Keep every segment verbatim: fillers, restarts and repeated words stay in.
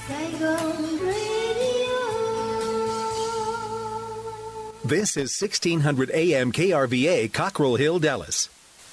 Saigon Radio. This is sixteen hundred A M K R V A, Cockrell Hill, Dallas.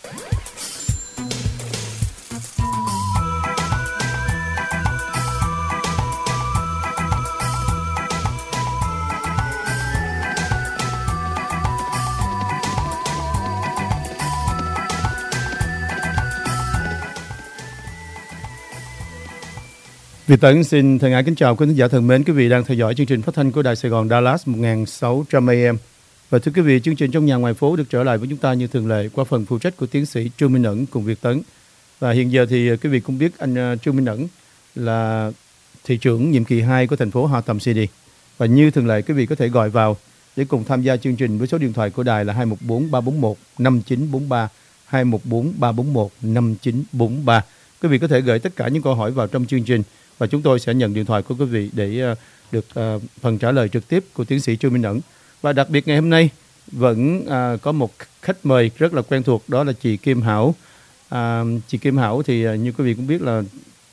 Việt Tấn xin thân ái kính chào quý khán giả thân mến, quý vị đang theo dõi chương trình phát thanh của Đài Sài Gòn Dallas một nghìn sáu trăm A M. Và thưa quý vị, chương trình Trong Nhà Ngoài Phố được trở lại với chúng ta như thường lệ qua phần phụ trách của tiến sĩ Trương Minh Ẩn cùng Việt Tấn. Và hiện giờ thì quý vị cũng biết anh Trương Minh Ẩn là thị trưởng nhiệm kỳ hai của thành phố Hatem City. Và như thường lệ, quý vị có thể gọi vào để cùng tham gia chương trình với số điện thoại của đài là hai một bốn ba bốn một năm chín bốn ba, hai một bốn ba bốn một năm chín bốn ba. Quý vị có thể gửi tất cả những câu hỏi vào trong chương trình và chúng tôi sẽ nhận điện thoại của quý vị để uh, được uh, phần trả lời trực tiếp của tiến sĩ Trương Minh Ẩn. Và đặc biệt ngày hôm nay vẫn uh, có một khách mời rất là quen thuộc, đó là chị Kim Hảo. Uh, chị Kim Hảo thì uh, như quý vị cũng biết là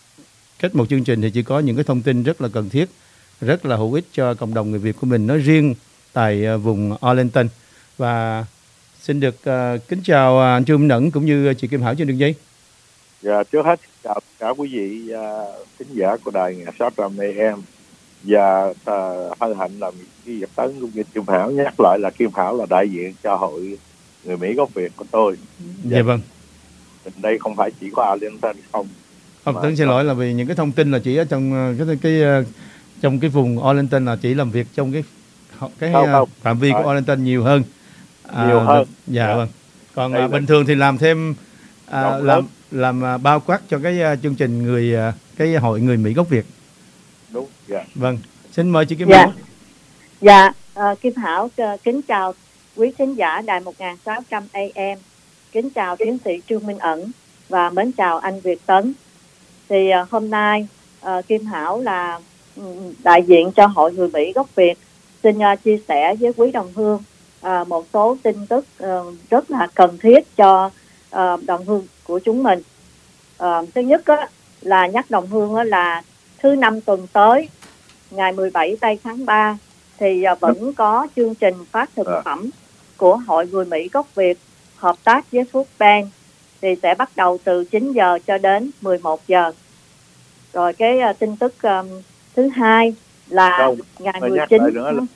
kết một chương trình thì chỉ có những cái thông tin rất là cần thiết, rất là hữu ích cho cộng đồng người Việt của mình nói riêng tại uh, vùng Arlington. Và xin được uh, kính chào uh, anh Trương Minh Ẩn cũng như chị Kim Hảo trên đường dây. Dạ, trước hết chào cả quý vị uh, thính giả của đài một nghìn sáu trăm A M và uh, hân hạnh là Việt Tấn cũng như Kim Hảo nhắc lại là Kim Hảo là đại diện cho hội người Mỹ gốc Việt của tôi. Dạ, dạ vâng. Đây không phải chỉ có Arlington không. Không, Tấn xin lỗi là vì những cái thông tin là chỉ ở trong cái cái trong cái vùng Arlington là chỉ làm việc trong cái cái không, không. phạm vi của Arlington nhiều hơn. Nhiều à, hơn. Dạ, dạ vâng. Còn à, bình thường thì làm thêm à, làm làm uh, bao quát cho cái uh, chương trình người uh, cái hội người Mỹ gốc Việt. Đúng, dạ. Vâng, xin mời chị Kim dạ. Hảo. Dạ, uh, Kim Hảo uh, kính chào quý khán giả đài một nghìn sáu trăm A M, kính chào tiến sĩ Trương Minh Ẩn và mến chào anh Việt Tấn. Thì uh, hôm nay uh, Kim Hảo là um, đại diện cho hội người Mỹ gốc Việt, xin uh, chia sẻ với quý đồng hương uh, một số tin tức uh, rất là cần thiết cho uh, đồng hương của chúng mình. Uh, thứ nhất á, là nhắc đồng hương á, là thứ năm tuần tới ngày mười bảy tây tháng ba thì uh, vẫn có chương trình phát thực phẩm của hội người Mỹ gốc Việt hợp tác với Food Bank, thì sẽ bắt đầu từ chín giờ cho đến mười một giờ. Rồi cái uh, tin tức um, thứ hai là Đâu, ngày mười chín nữa là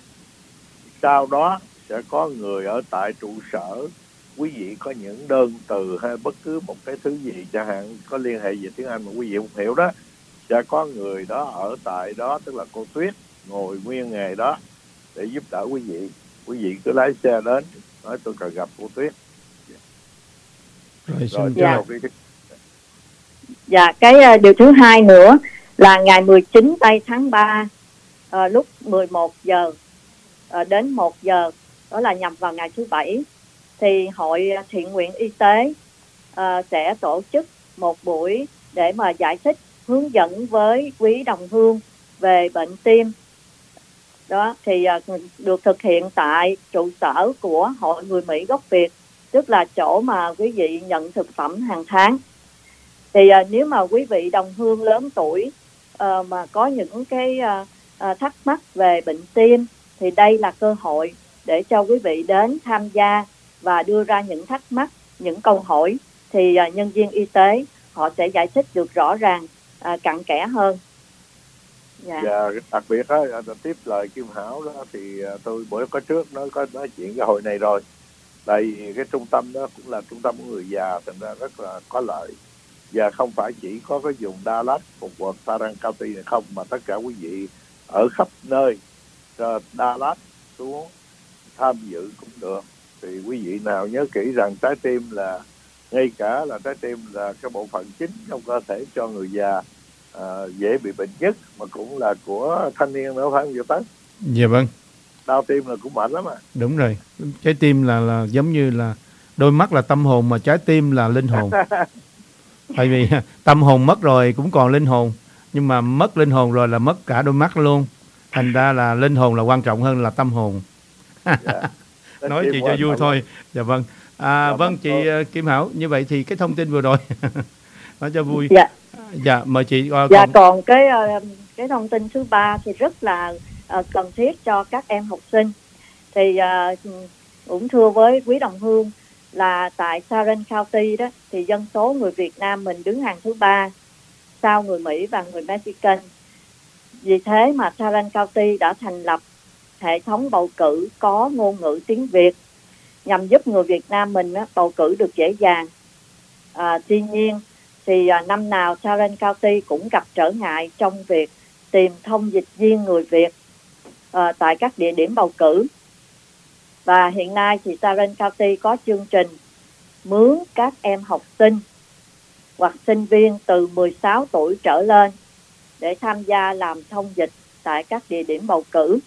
sau đó sẽ có người ở tại trụ sở. Quý vị có những đơn từ hay bất cứ một cái thứ gì chẳng hạn có liên hệ về tiếng Anh mà quý vị không hiểu đó, sẽ có người đó ở tại đó, tức là cô Tuyết ngồi nguyên ngày đó để giúp đỡ quý vị. Quý vị cứ lái xe đến nói tôi cần gặp cô Tuyết. Rồi, rồi dạ. Cái... dạ cái uh, điều thứ hai nữa là ngày mười chín tây tháng ba uh, lúc mười một giờ uh, đến một giờ, đó là nhằm vào ngày thứ bảy, thì hội thiện nguyện y tế uh, sẽ tổ chức một buổi để mà giải thích, hướng dẫn với quý đồng hương về bệnh tim. Đó thì uh, được thực hiện tại trụ sở của hội người Mỹ gốc Việt, tức là chỗ mà quý vị nhận thực phẩm hàng tháng. Thì uh, nếu mà quý vị đồng hương lớn tuổi uh, mà có những cái uh, uh, thắc mắc về bệnh tim thì đây là cơ hội để cho quý vị đến tham gia và đưa ra những thắc mắc, những câu hỏi, thì uh, nhân viên y tế họ sẽ giải thích được rõ ràng, uh, cặn kẽ hơn. Dạ. Và đặc biệt á, tiếp lời Kim Hảo đó thì tôi bữa có trước nó có nói chuyện cái hội này rồi. Đây cái trung tâm đó cũng là trung tâm của người già, thành ra rất là có lợi. Và không phải chỉ có cái vùng Dallas, phục vụ Tarrant County này không, mà tất cả quý vị ở khắp nơi từ Dallas xuống tham dự cũng được. Thì quý vị nào nhớ kỹ rằng trái tim là, ngay cả là trái tim là cái bộ phận chính trong cơ thể cho người già à, dễ bị bệnh nhất, mà cũng là của thanh niên nữa, phải không Việt Tấn? Dạ vâng. Đau tim là cũng mạnh lắm à. Đúng rồi, trái tim là, là giống như là đôi mắt là tâm hồn, mà trái tim là linh hồn. Tại vì tâm hồn mất rồi cũng còn linh hồn, nhưng mà mất linh hồn rồi là mất cả đôi mắt luôn. Thành ra là linh hồn là quan trọng hơn là tâm hồn. Dạ. Nói chị cho vui thôi. Dạ vâng. À, vâng chị Kim Hảo, như vậy thì cái thông tin vừa rồi nói cho vui. Dạ. Dạ mời chị. Uh, dạ còn... còn cái uh, cái thông tin thứ ba thì rất là uh, cần thiết cho các em học sinh. Thì uh, cũng thưa với quý đồng hương là tại Tarrant County đó thì dân số người Việt Nam mình đứng hàng thứ ba sau người Mỹ và người Mexican. Vì thế mà Tarrant County đã thành lập hệ thống bầu cử có ngôn ngữ tiếng Việt nhằm giúp người Việt Nam mình á, bầu cử được dễ dàng. À, tuy nhiên thì à, năm nào Tarrant County cũng gặp trở ngại trong việc tìm thông dịch viên người Việt à, tại các địa điểm bầu cử. Và hiện nay thì Tarrant County có chương trình mướn các em học sinh hoặc sinh viên từ mười sáu tuổi trở lên để tham gia làm thông dịch tại các địa điểm bầu cử.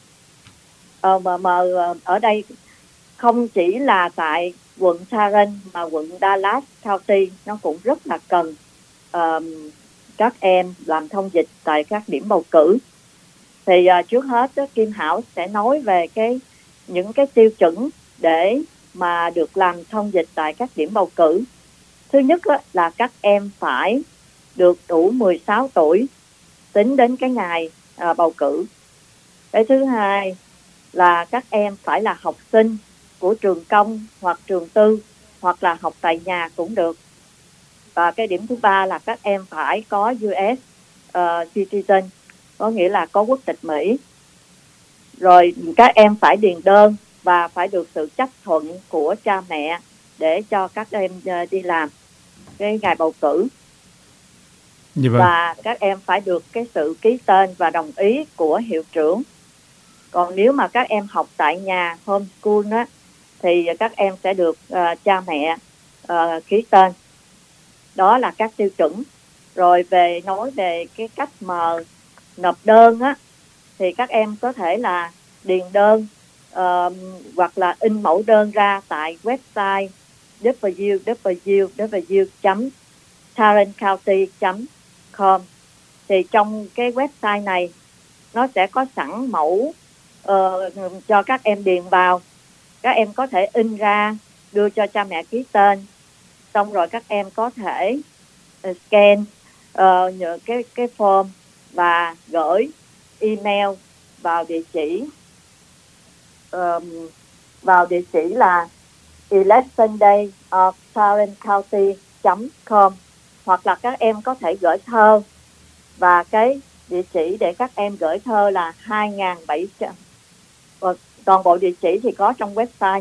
Ờ, mà, mà ở đây không chỉ là tại quận Tarrant mà quận Dallas County nó cũng rất là cần uh, các em làm thông dịch tại các điểm bầu cử. Thì uh, trước hết đó, Kim Hảo sẽ nói về cái những cái tiêu chuẩn để mà được làm thông dịch tại các điểm bầu cử. Thứ nhất đó, là các em phải được đủ mười sáu tuổi tính đến cái ngày uh, bầu cử. Cái thứ hai là các em phải là học sinh của trường công hoặc trường tư hoặc là học tại nhà cũng được. Và cái điểm thứ ba là các em phải có u ét uh, citizen, có nghĩa là có quốc tịch Mỹ. Rồi các em phải điền đơn và phải được sự chấp thuận của cha mẹ để cho các em uh, đi làm cái ngày bầu cử. Dạ vâng. Và các em phải được cái sự ký tên và đồng ý của hiệu trưởng. Còn nếu mà các em học tại nhà homeschool á, thì các em sẽ được uh, cha mẹ uh, ký tên. Đó là các tiêu chuẩn. Rồi về nói về cái cách mà nộp đơn á, thì các em có thể là điền đơn uh, hoặc là in mẫu đơn ra tại website w w w chấm tarrant county chấm com. Thì trong cái website này nó sẽ có sẵn mẫu uh, cho các em điền vào. Các em có thể in ra đưa cho cha mẹ ký tên, xong rồi các em có thể uh, scan uh, những cái cái form và gửi email vào địa chỉ um, vào địa chỉ là electionday of tarrant county chấm com, hoặc là các em có thể gửi thơ, và cái địa chỉ để các em gửi thơ là hai nghìn bảy trăm. Toàn bộ địa chỉ thì có trong website.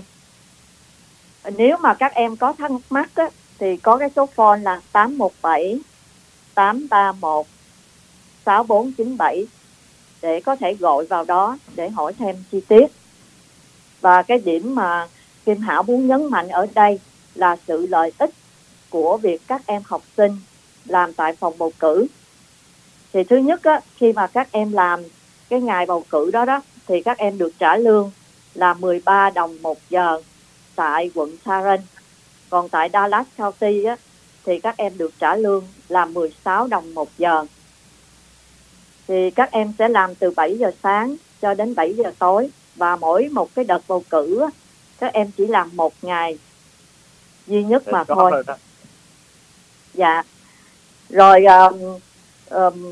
Nếu mà các em có thắc mắc á, thì có cái số phone là tám một bảy tám ba một sáu bốn chín bảy để có thể gọi vào đó để hỏi thêm chi tiết. Và cái điểm mà Kim Hảo muốn nhấn mạnh ở đây là sự lợi ích của việc các em học sinh làm tại phòng bầu cử. Thì thứ nhất á, khi mà các em làm cái ngày bầu cử đó đó, thì các em được trả lương là mười ba đồng một giờ tại quận Tarrant. Còn tại Dallas County á, thì các em được trả lương là mười sáu đồng một giờ. Thì các em sẽ làm từ bảy giờ sáng cho đến bảy giờ tối. Và mỗi một cái đợt bầu cử á, các em chỉ làm một ngày duy nhất mà thôi. Dạ. Rồi um, um,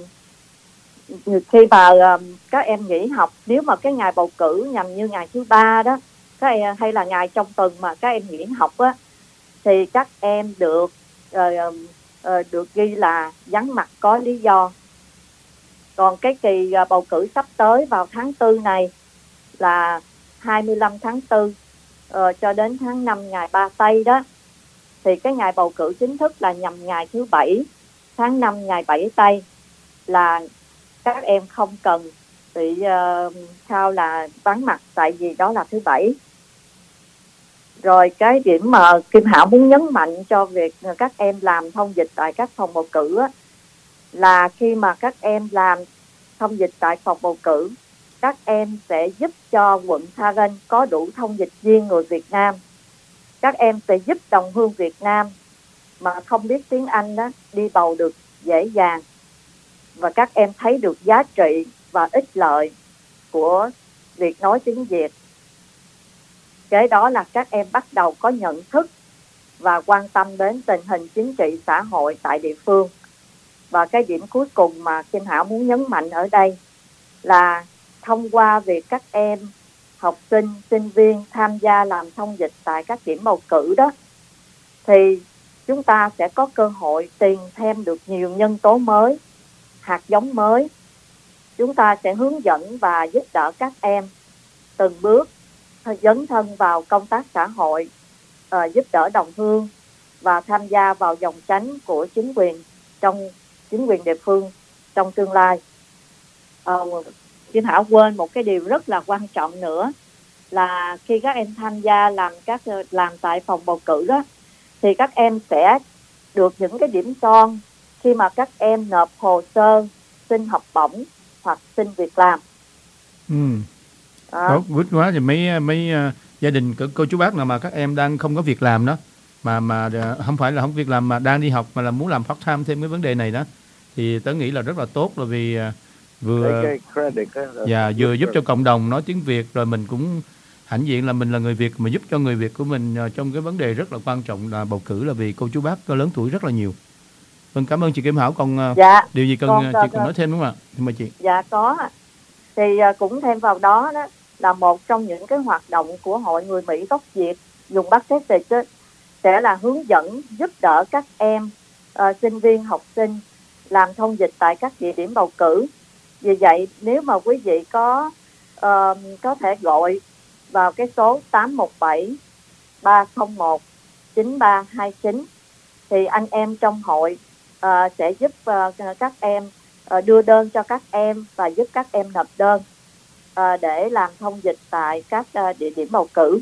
khi mà um, các em nghỉ học, nếu mà cái ngày bầu cử nhằm như ngày thứ ba đó, các em, hay là ngày trong tuần mà các em nghỉ học á, thì các em được uh, uh, được ghi là vắng mặt có lý do. Còn cái kỳ uh, bầu cử sắp tới vào tháng tư này là hai mươi lăm tháng tư uh, cho đến tháng năm ngày ba Tây đó, thì cái ngày bầu cử chính thức là nhằm ngày thứ bảy tháng năm ngày bảy Tây, là các em không cần bị uh, sao là vắng mặt, tại vì đó là thứ bảy. Rồi cái điểm mà Kim Hảo muốn nhấn mạnh cho việc các em làm thông dịch tại các phòng bầu cử á, là khi mà các em làm thông dịch tại phòng bầu cử, các em sẽ giúp cho quận Tarrant có đủ thông dịch viên người Việt Nam. Các em sẽ giúp đồng hương Việt Nam mà không biết tiếng Anh đó đi bầu được dễ dàng. Và các em thấy được giá trị và ích lợi của việc nói tiếng Việt. Cái đó là các em bắt đầu có nhận thức và quan tâm đến tình hình chính trị xã hội tại địa phương. Và cái điểm cuối cùng mà Kim Hảo muốn nhấn mạnh ở đây là thông qua việc các em học sinh, sinh viên tham gia làm thông dịch tại các điểm bầu cử đó, thì chúng ta sẽ có cơ hội tìm thêm được nhiều nhân tố mới, hạt giống mới. Chúng ta sẽ hướng dẫn và giúp đỡ các em từng bước dấn thân vào công tác xã hội, uh, giúp đỡ đồng hương và tham gia vào dòng chánh của chính quyền trong chính quyền địa phương trong tương lai. Uh, Kim Hảo quên một cái điều rất là quan trọng nữa là khi các em tham gia làm các làm tại phòng bầu cử đó, thì các em sẽ được những cái điểm son khi mà các em nộp hồ sơ xin học bổng hoặc xin việc làm. Ừ. À. Tốt, good quá. Thì mấy mấy uh, gia đình cô, cô chú bác nào mà các em đang không có việc làm đó, mà mà uh, không phải là không có việc làm mà đang đi học mà là muốn làm part time thêm cái vấn đề này đó, thì tớ nghĩ là rất là tốt, là vì uh, vừa cái credit đó, và vừa giúp cho cộng đồng nói tiếng Việt, rồi mình cũng hãnh diện là mình là người Việt mà giúp cho người Việt của mình uh, trong cái vấn đề rất là quan trọng là bầu cử, là vì cô chú bác lớn tuổi rất là nhiều. Vâng, cảm ơn chị Kim Hảo. Còn uh, dạ, điều gì cần con, chị con, còn nói thêm đúng không ạ? Mời chị. Dạ có. Thì uh, cũng thêm vào đó đó là một trong những cái hoạt động của Hội Người Mỹ gốc Việt dùng Passage sẽ là hướng dẫn giúp đỡ các em uh, sinh viên, học sinh làm thông dịch tại các địa điểm bầu cử. Vì vậy nếu mà quý vị có uh, có thể gọi vào cái số tám một bảy ba không một chín ba hai chín, thì anh em trong hội uh, sẽ giúp uh, các em uh, đưa đơn cho các em và giúp các em nộp đơn uh, để làm thông dịch tại các uh, địa điểm bầu cử.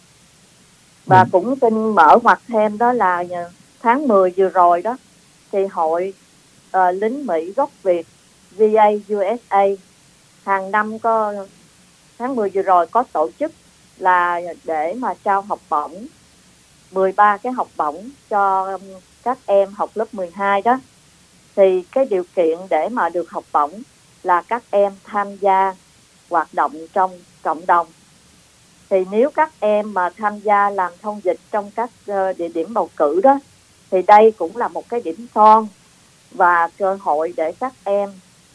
Và ừ. cũng xin mở ngoặt thêm đó là tháng mười vừa rồi đó, thì hội uh, lính Mỹ gốc Việt vê a u ét a hàng năm có tháng mười vừa rồi có tổ chức là để mà trao học bổng mười ba cái học bổng cho các em học lớp mười hai đó. Thì cái điều kiện để mà được học bổng là các em tham gia hoạt động trong cộng đồng. Thì nếu các em mà tham gia làm thông dịch trong các uh, địa điểm bầu cử đó, thì đây cũng là một cái điểm son và cơ hội để các em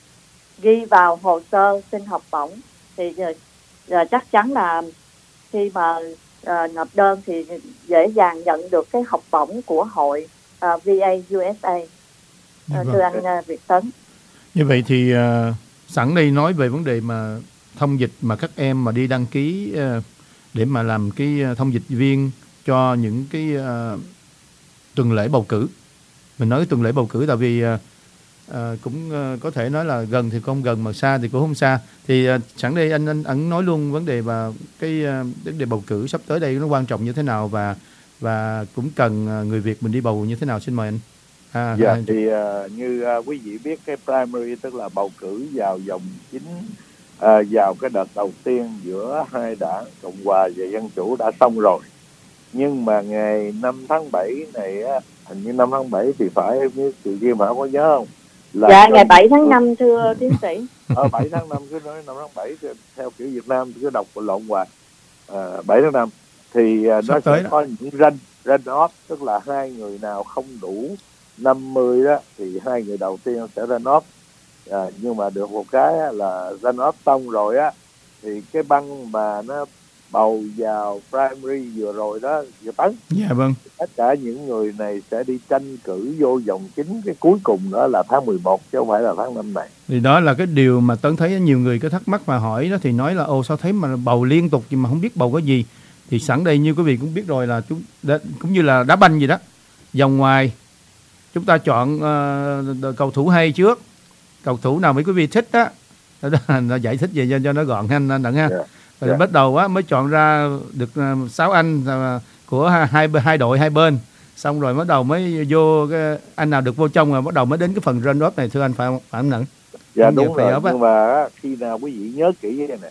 ghi vào hồ sơ xin học bổng. Thì uh, uh, chắc chắn là khi mà uh, nộp đơn thì dễ dàng nhận được cái học bổng của hội uh, vê a u ét a. Uh, thưa anh uh, Việt Tấn. Như vậy thì uh, sẵn đây nói về vấn đề mà thông dịch mà các em mà đi đăng ký uh, để mà làm cái thông dịch viên cho những cái uh, tuần lễ bầu cử. Mình nói cái tuần lễ bầu cử tại vì uh, uh, cũng uh, có thể nói là gần thì không gần mà xa thì cũng không xa. Thì uh, sẵn đây anh anh ẩn nói luôn vấn đề và cái uh, vấn đề bầu cử sắp tới đây nó quan trọng như thế nào và và cũng cần uh, người Việt mình đi bầu như thế nào. Xin mời anh. À, dạ, à, thì uh, như uh, quý vị biết cái primary tức là bầu cử vào vòng chính, uh, vào cái đợt đầu tiên giữa hai đảng Cộng hòa và Dân chủ đã xong rồi. Nhưng mà ngày năm tháng bảy này á, hình như năm tháng bảy thì phải, như chị Kim Hảo có nhớ không? Là dạ, ngày bảy tháng năm thưa tiến sĩ. Ờ, bảy tháng năm cứ nói năm tháng bảy theo kiểu Việt Nam cứ đọc lộn hoài. À, bảy tháng năm thì uh, nó sẽ có những run, run off, tức là hai người nào không đủ năm mươi đó thì hai người đầu tiên sẽ run off. À, nhưng mà được một cái là run off xong rồi á thì cái băng mà nó bầu vào primary vừa rồi đó, vừa Tấn. Dạ vâng. Tất cả những người này sẽ đi tranh cử vô vòng chính cái cuối cùng đó là tháng mười một chứ không phải là tháng năm này. Thì đó là cái điều mà Tấn thấy nhiều người có thắc mắc mà hỏi đó, thì nói là ồ sao thấy mà bầu liên tục nhưng mà không biết bầu cái gì. Thì sẵn đây như quý vị cũng biết rồi là chúng đã, cũng như là đá banh gì đó, vòng ngoài chúng ta chọn uh, cầu thủ hay trước, cầu thủ nào mấy quý vị thích á, nó giải thích về cho, cho nó gọn anh Đặng ha. Yeah. Rồi yeah. bắt đầu á mới chọn ra được uh, sáu anh uh, của hai hai đội hai bên, xong rồi bắt đầu mới vô cái, anh nào được vô trong rồi bắt đầu mới đến cái phần run off này, thưa anh phải không, phải không Đặng? Dạ đúng rồi, nhưng mà khi nào quý vị nhớ kỹ cái này,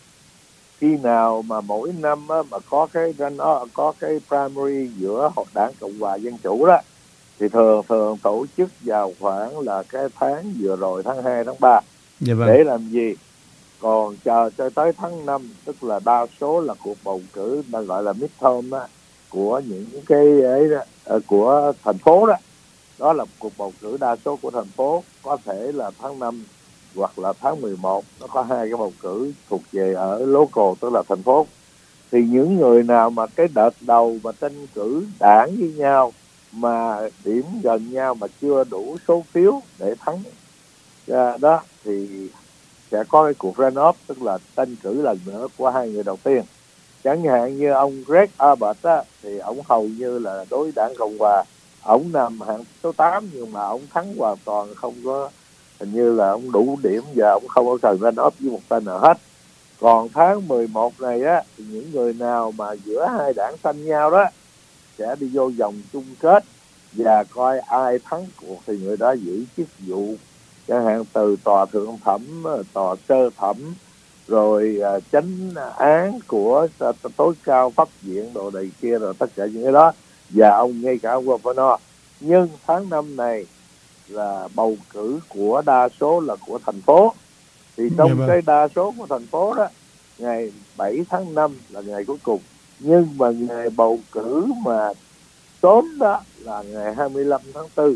khi nào mà mỗi năm á, mà có cái run off, có cái primary giữa đảng Cộng hòa Dân chủ đó, thì thường thường tổ chức vào khoảng là cái tháng vừa rồi, tháng hai, tháng ba. Dạ vâng. Để làm gì? Còn chờ cho tới tháng năm, tức là đa số là cuộc bầu cử mà gọi là midterm á, của những cái ấy đó, của thành phố đó, đó là cuộc bầu cử đa số của thành phố, có thể là tháng năm hoặc là tháng mười một. Nó có hai cái bầu cử thuộc về ở local, tức là thành phố. Thì những người nào mà cái đợt đầu mà tranh cử đảng với nhau mà điểm gần nhau mà chưa đủ số phiếu để thắng à, đó thì sẽ có cái cuộc run-off, tức là tranh cử lần nữa của hai người đầu tiên. Chẳng hạn như ông Greg Abbott á, thì ông hầu như là đối đảng Cộng hòa, ông nằm hạng số tám nhưng mà ông thắng hoàn toàn, không có, hình như là ông đủ điểm và ông không có cần run-off với một tên nào hết. Còn tháng mười một này á, thì những người nào mà giữa hai đảng tranh nhau đó sẽ đi vô vòng chung kết và coi ai thắng cuộc thì người đó giữ chức vụ, chẳng hạn từ tòa thượng thẩm, tòa sơ thẩm, rồi uh, chánh án của uh, tối cao pháp viện đồ này kia, rồi tất cả những cái đó, và ông ngay cả ông Governor. Nhưng tháng năm này là bầu cử của đa số là của thành phố, thì trong Yeah, vâng. cái đa số của thành phố đó, ngày bảy tháng năm là ngày cuối cùng, nhưng mà ngày bầu cử mà sớm đó là ngày hai mươi lăm tháng tư.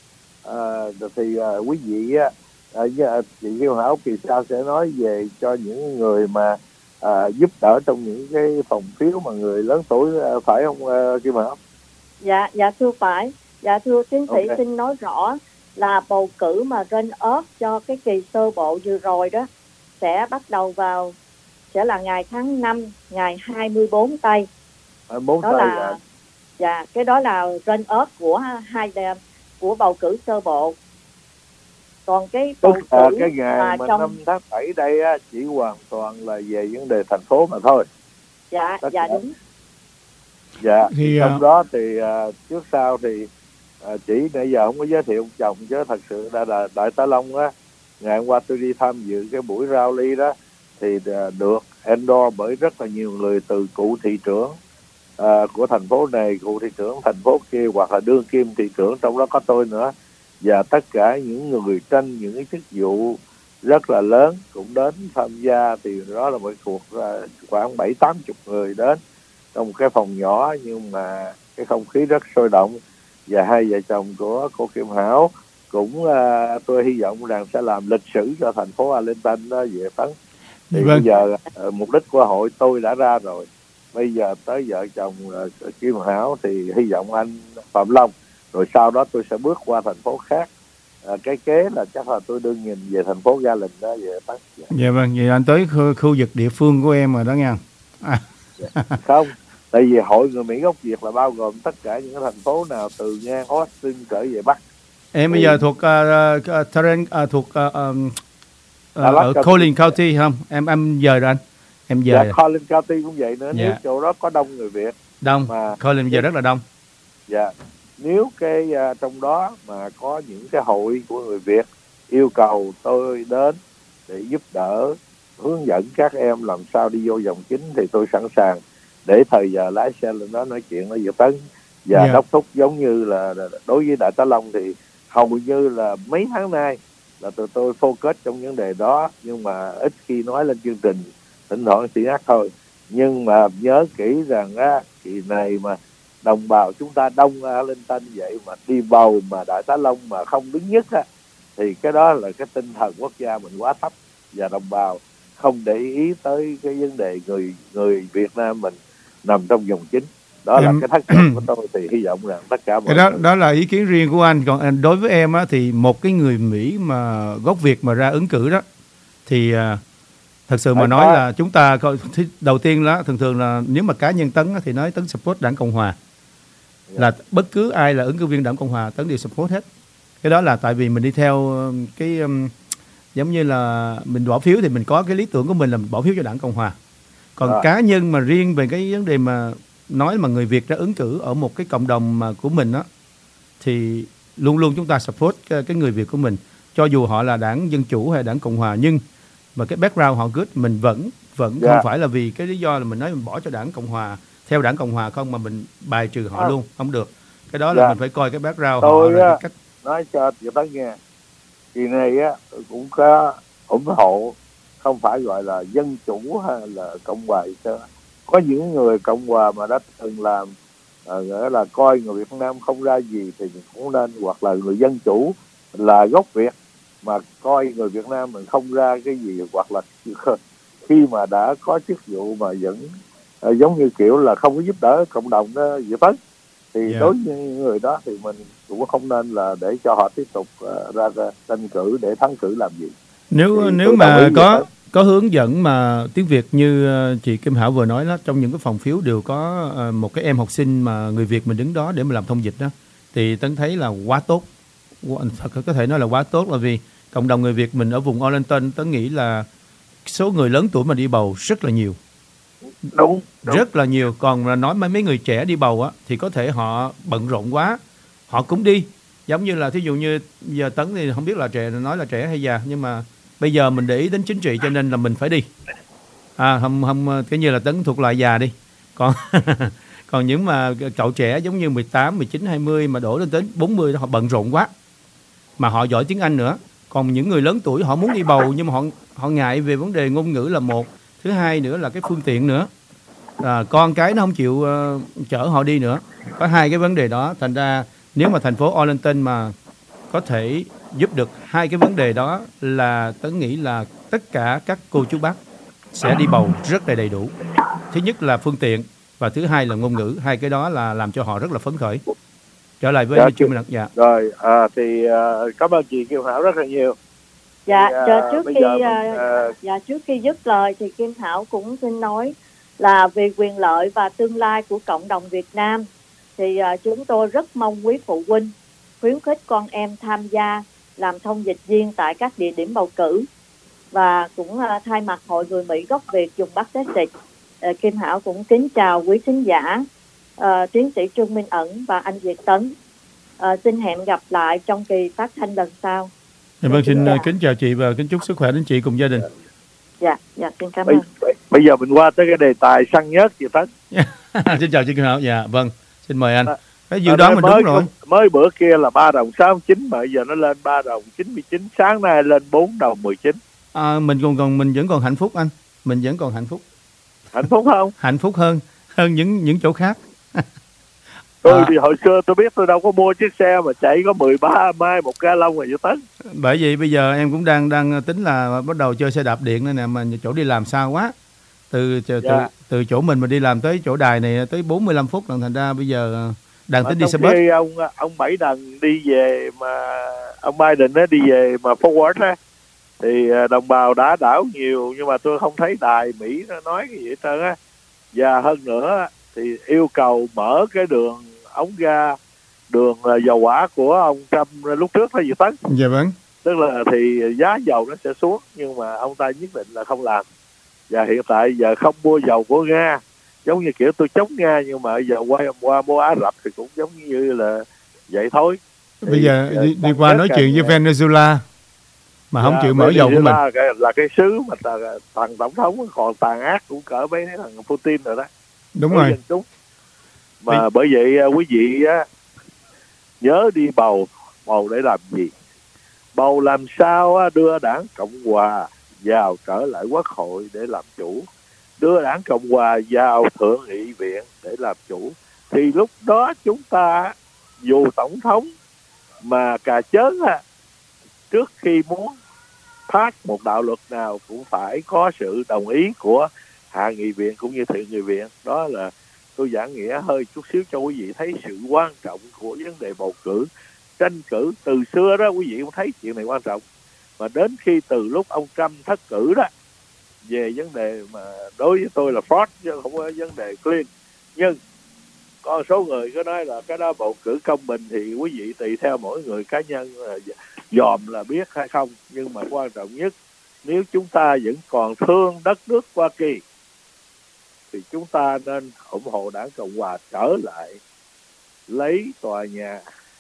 À, thì à, quý vị á, à, chị Hiếu Hảo kỳ sau sẽ nói về cho những người mà à, giúp đỡ trong những cái phòng phiếu mà người lớn tuổi, à, phải không à, Kim Hảo? Dạ, dạ thưa phải. Dạ thưa tiến sĩ, Ok. xin nói rõ là bầu cử mà run off cho cái kỳ sơ bộ vừa rồi đó sẽ bắt đầu vào, sẽ là ngày tháng năm, ngày hai mươi bốn tây. À, bốn Đó tây, là à. dạ, cái đó là run off của hai đêm của bầu cử sơ bộ. Còn cái Tức bầu là cử cái ngày mà mà trong năm tháng bảy đây á, chỉ hoàn toàn là về vấn đề thành phố mà thôi. dạ tất dạ cả. đúng. Dạ, Thì, trong à, đó thì à, trước sau thì à, chỉ nãy giờ không có giới thiệu ông chồng, chứ thật sự đã là Đại tá Long á, ngày hôm qua tôi đi tham dự cái buổi rally đó thì à, được endorse bởi rất là nhiều người, từ cựu thị trưởng à, của thành phố này, cựu thị trưởng thành phố kia, hoặc là đương kim thị trưởng, trong đó có tôi nữa, và tất cả những người tranh những cái chức vụ rất là lớn cũng đến tham gia. Thì đó là một cuộc à, khoảng bảy tám chục người đến trong một cái phòng nhỏ, nhưng mà cái không khí rất sôi động. Và hai vợ chồng của cô Kim Hảo cũng à, tôi hy vọng rằng sẽ làm lịch sử cho thành phố Arlington đó về Tấn. Thì Vâng. bây giờ à, mục đích của hội tôi đã ra rồi, bây giờ tới vợ chồng à, Kim Hảo thì hy vọng anh Phạm Long, rồi sau đó tôi sẽ bước qua thành phố khác. À, cái kế là chắc là tôi đương nhìn về thành phố Ga Lình đó về Tấn. Dạ vâng, vậy anh tới khu, khu vực địa phương của em rồi đó nha. À. Không, tại vì hội người Mỹ gốc Việt là bao gồm tất cả những cái thành phố nào từ ngang Austin trở về Bắc. Em bây Ừ. giờ thuộc uh, uh, Tarrant, uh, thuộc uh, um, uh, Dallas ở County. Collin County không? Em em dời rồi anh. Em dời. Dạ, rồi. Collin County cũng vậy nữa. Dạ. Nếu chỗ đó có đông người Việt Đông. mà Collin giờ rất là đông. dạ, nếu cái uh, trong đó mà có những cái hội của người Việt yêu cầu tôi đến để giúp đỡ, hướng dẫn các em làm sao đi vô vòng chính, thì tôi sẵn sàng để thời giờ lái xe lên đó nói chuyện ở Việt Tấn và Dạ. đốc thúc. Giống như là đối với Đại tá Long thì hầu như là mấy tháng nay là tụi tôi focus trong vấn đề đó, nhưng mà ít khi nói lên chương trình, thỉnh thoảng chỉ nhắc thôi. Nhưng mà nhớ kỹ rằng á, kỳ này mà đồng bào chúng ta đông Arlington vậy mà đi bầu mà Đại tá Long mà không đứng nhất á, thì cái đó là cái tinh thần quốc gia mình quá thấp, và đồng bào không để ý tới cái vấn đề người người Việt Nam mình nằm trong vòng chính. Đó Em- là cái thất vọng của tôi, thì hy vọng rằng tất cả mọi Cái đó người đó là ý kiến riêng của anh. Còn anh- đối với em á, thì một cái người Mỹ mà gốc Việt mà ra ứng cử đó thì à, thật sự mà Phải nói có. là chúng ta coi thứ- đầu tiên là thường thường là nếu mà cá nhân Tấn á, thì nói Tấn support đảng Cộng hòa. Dạ. Là bất cứ ai là ứng cử viên đảng Cộng hòa Tấn đều support hết. Cái đó là tại vì mình đi theo um, cái um, giống như là mình bỏ phiếu thì mình có cái lý tưởng của mình là mình bỏ phiếu cho đảng Cộng hòa. Còn Rồi. cá nhân mà riêng về cái vấn đề mà nói mà người Việt ra ứng cử ở một cái cộng đồng mà của mình á, thì luôn luôn chúng ta support cái, cái người Việt của mình, cho dù họ là đảng Dân Chủ hay đảng Cộng hòa, nhưng mà cái background họ good, mình vẫn vẫn Dạ. không phải là vì cái lý do là mình nói mình bỏ cho đảng Cộng hòa, theo đảng Cộng hòa không mà mình bài trừ họ À. luôn, không được. Cái đó là Dạ. mình phải coi cái background Tôi họ là á, cái cách. nói cho chị Tấn nghe, kỳ này á tôi cũng có ủng hộ, không phải gọi là dân chủ hay là cộng hòa gì đó. Có những người cộng hòa mà đã từng làm à, nghĩa là coi người Việt Nam không ra gì thì cũng nên, hoặc là người dân chủ là gốc Việt mà coi người Việt Nam mình không ra cái gì, hoặc là khi mà đã có chức vụ mà vẫn à, giống như kiểu là không có giúp đỡ cộng đồng đó vậy Tấn, thì Yeah. đối với người đó thì mình cũng không nên là để cho họ tiếp tục uh, ra, ra tranh cử để thắng cử làm gì. Nếu Thì nếu tôi đồng mà ý với có Tấn. có hướng dẫn mà tiếng Việt như ờ, chị Kim Hảo vừa nói đó, trong những cái phòng phiếu đều có ờ, một cái em học sinh mà người Việt mình đứng đó để mà làm thông dịch đó, thì Tấn thấy là quá tốt. Quá- thật có thể nói là quá tốt, là vì cộng đồng người Việt mình ở vùng Arlington, Tấn nghĩ là số người lớn tuổi mà đi bầu rất là nhiều, Đúng, đúng. rất là nhiều. Còn là nói mấy mấy người trẻ đi bầu á thì có thể họ bận rộn quá, họ cũng đi. Giống như là thí dụ như giờ Tấn thì không biết là trẻ, nói là trẻ hay già, nhưng mà bây giờ mình để ý đến chính trị cho nên là mình phải đi. À không không cái như là Tấn thuộc loại già đi. Còn còn những mà cậu trẻ giống như mười tám, mười chín, hai mươi mà đổ lên đến bốn mươi họ bận rộn quá. Mà họ giỏi tiếng Anh nữa. Còn những người lớn tuổi họ muốn đi bầu nhưng mà họ họ ngại về vấn đề ngôn ngữ là một, thứ hai nữa là cái phương tiện nữa. À, con cái nó không chịu uh, chở họ đi nữa. Có hai cái vấn đề đó, thành ra nếu mà thành phố Arlington mà có thể giúp được hai cái vấn đề đó là Tấn nghĩ là tất cả các cô chú bác sẽ đi bầu rất là đầy đủ. Thứ nhất là phương tiện và thứ hai là ngôn ngữ. Hai cái đó là làm cho họ rất là phấn khởi. Trở lại với Dạ, chương trình. Dạ. Rồi à, thì à, cảm ơn chị Kim Hảo rất là nhiều. Dạ, Thì, à, cho trước bây khi giờ mình, à, à, dạ trước khi dứt lời thì Kim Thảo cũng xin nói là vì quyền lợi và tương lai của cộng đồng Việt Nam thì à, chúng tôi rất mong quý phụ huynh khuyến khích con em tham gia làm thông dịch viên tại các địa điểm bầu cử, và cũng à, thay mặt Hội người Mỹ gốc Việt vùng Bắc Texas, à, Kim Thảo cũng kính chào quý thính giả, à, tiến sĩ Trương Minh Ẩn và anh Việt Tấn. À, xin hẹn gặp lại trong kỳ phát thanh lần sau. Dạ, vâng, xin Dạ. uh, kính chào chị và kính chúc sức khỏe đến chị cùng gia đình. Dạ, dạ xin cảm bây, ơn. bây giờ mình qua tới cái đề tài săn nhất chị Tấn. Xin chào chị Kim Hảo. Dạ vâng, xin mời anh. À, Cái dự đoán mình mới, đúng rồi. Mới bữa kia là ba đồng sáu chín mà bây giờ nó lên ba đồng chín mươi chín, sáng nay lên bốn đồng mười chín. À, mình còn còn mình vẫn còn hạnh phúc anh, mình vẫn còn hạnh phúc, Hạnh phúc không? hạnh phúc hơn hơn những những chỗ khác. Tôi À. thì hồi xưa tôi biết tôi đâu có mua chiếc xe mà chạy có mười ba mai một ga lông rồi vậy Tấn. Bởi vì bây giờ em cũng đang đang tính là bắt đầu chơi xe đạp điện nữa nè, mà chỗ đi làm xa quá. Từ từ, Dạ. từ từ chỗ mình mà đi làm tới chỗ đài này tới bốn mươi lăm phút lần, thành ra bây giờ đang Mà tính đi xe trong bus. khi ông ông Bảy Đằng đi về mà ông Biden nó đi về mà forward á thì đồng bào đã đảo nhiều, nhưng mà tôi không thấy đài Mỹ nó nói cái gì hết trơn á. Và hơn nữa thì yêu cầu mở cái đường ống ga, đường dầu hỏa của ông Trump lúc trước đó gì Tấn. Dạ vâng. Tức là thì giá dầu nó sẽ xuống, nhưng mà ông ta nhất định là không làm. Và hiện tại giờ không mua dầu của Nga, giống như kiểu tôi chống Nga nhưng mà giờ qua qua mua Ả Rập thì cũng giống như là vậy thôi. Bây Thì, giờ uh, đi, đi tăng qua chất nói càng chuyện với ngày. Venezuela mà không Dạ, chịu mở dầu của mình. Venezuela cái, là cái xứ mà tà, thằng tổng thống còn tàn ác cũng cỡ mấy thằng Putin rồi đó. Đúng Đối rồi. dân chúng. Mà bởi vậy quý vị á, nhớ đi bầu. Bầu để làm gì? Bầu làm sao á, đưa đảng Cộng Hòa vào trở lại Quốc hội để làm chủ, đưa đảng Cộng Hòa vào Thượng nghị viện để làm chủ, thì lúc đó chúng ta dù tổng thống mà cà chớn á, trước khi muốn phát một đạo luật nào cũng phải có sự đồng ý của hạ nghị viện cũng như thượng nghị viện. Đó là tôi giảng nghĩa hơi chút xíu cho quý vị thấy sự quan trọng của vấn đề bầu cử, tranh cử. Từ xưa đó quý vị cũng thấy chuyện này quan trọng, mà đến khi từ lúc ông Trump thất cử đó, về vấn đề mà đối với tôi là fraud chứ không có vấn đề clean. Nhưng có số người có nói là cái đó bầu cử công bình thì quý vị tùy theo mỗi người cá nhân dòm là biết hay không. Nhưng mà quan trọng nhất, nếu chúng ta vẫn còn thương đất nước Hoa Kỳ thì chúng ta nên ủng hộ đảng Cộng Hòa trở lại lấy tòa nhà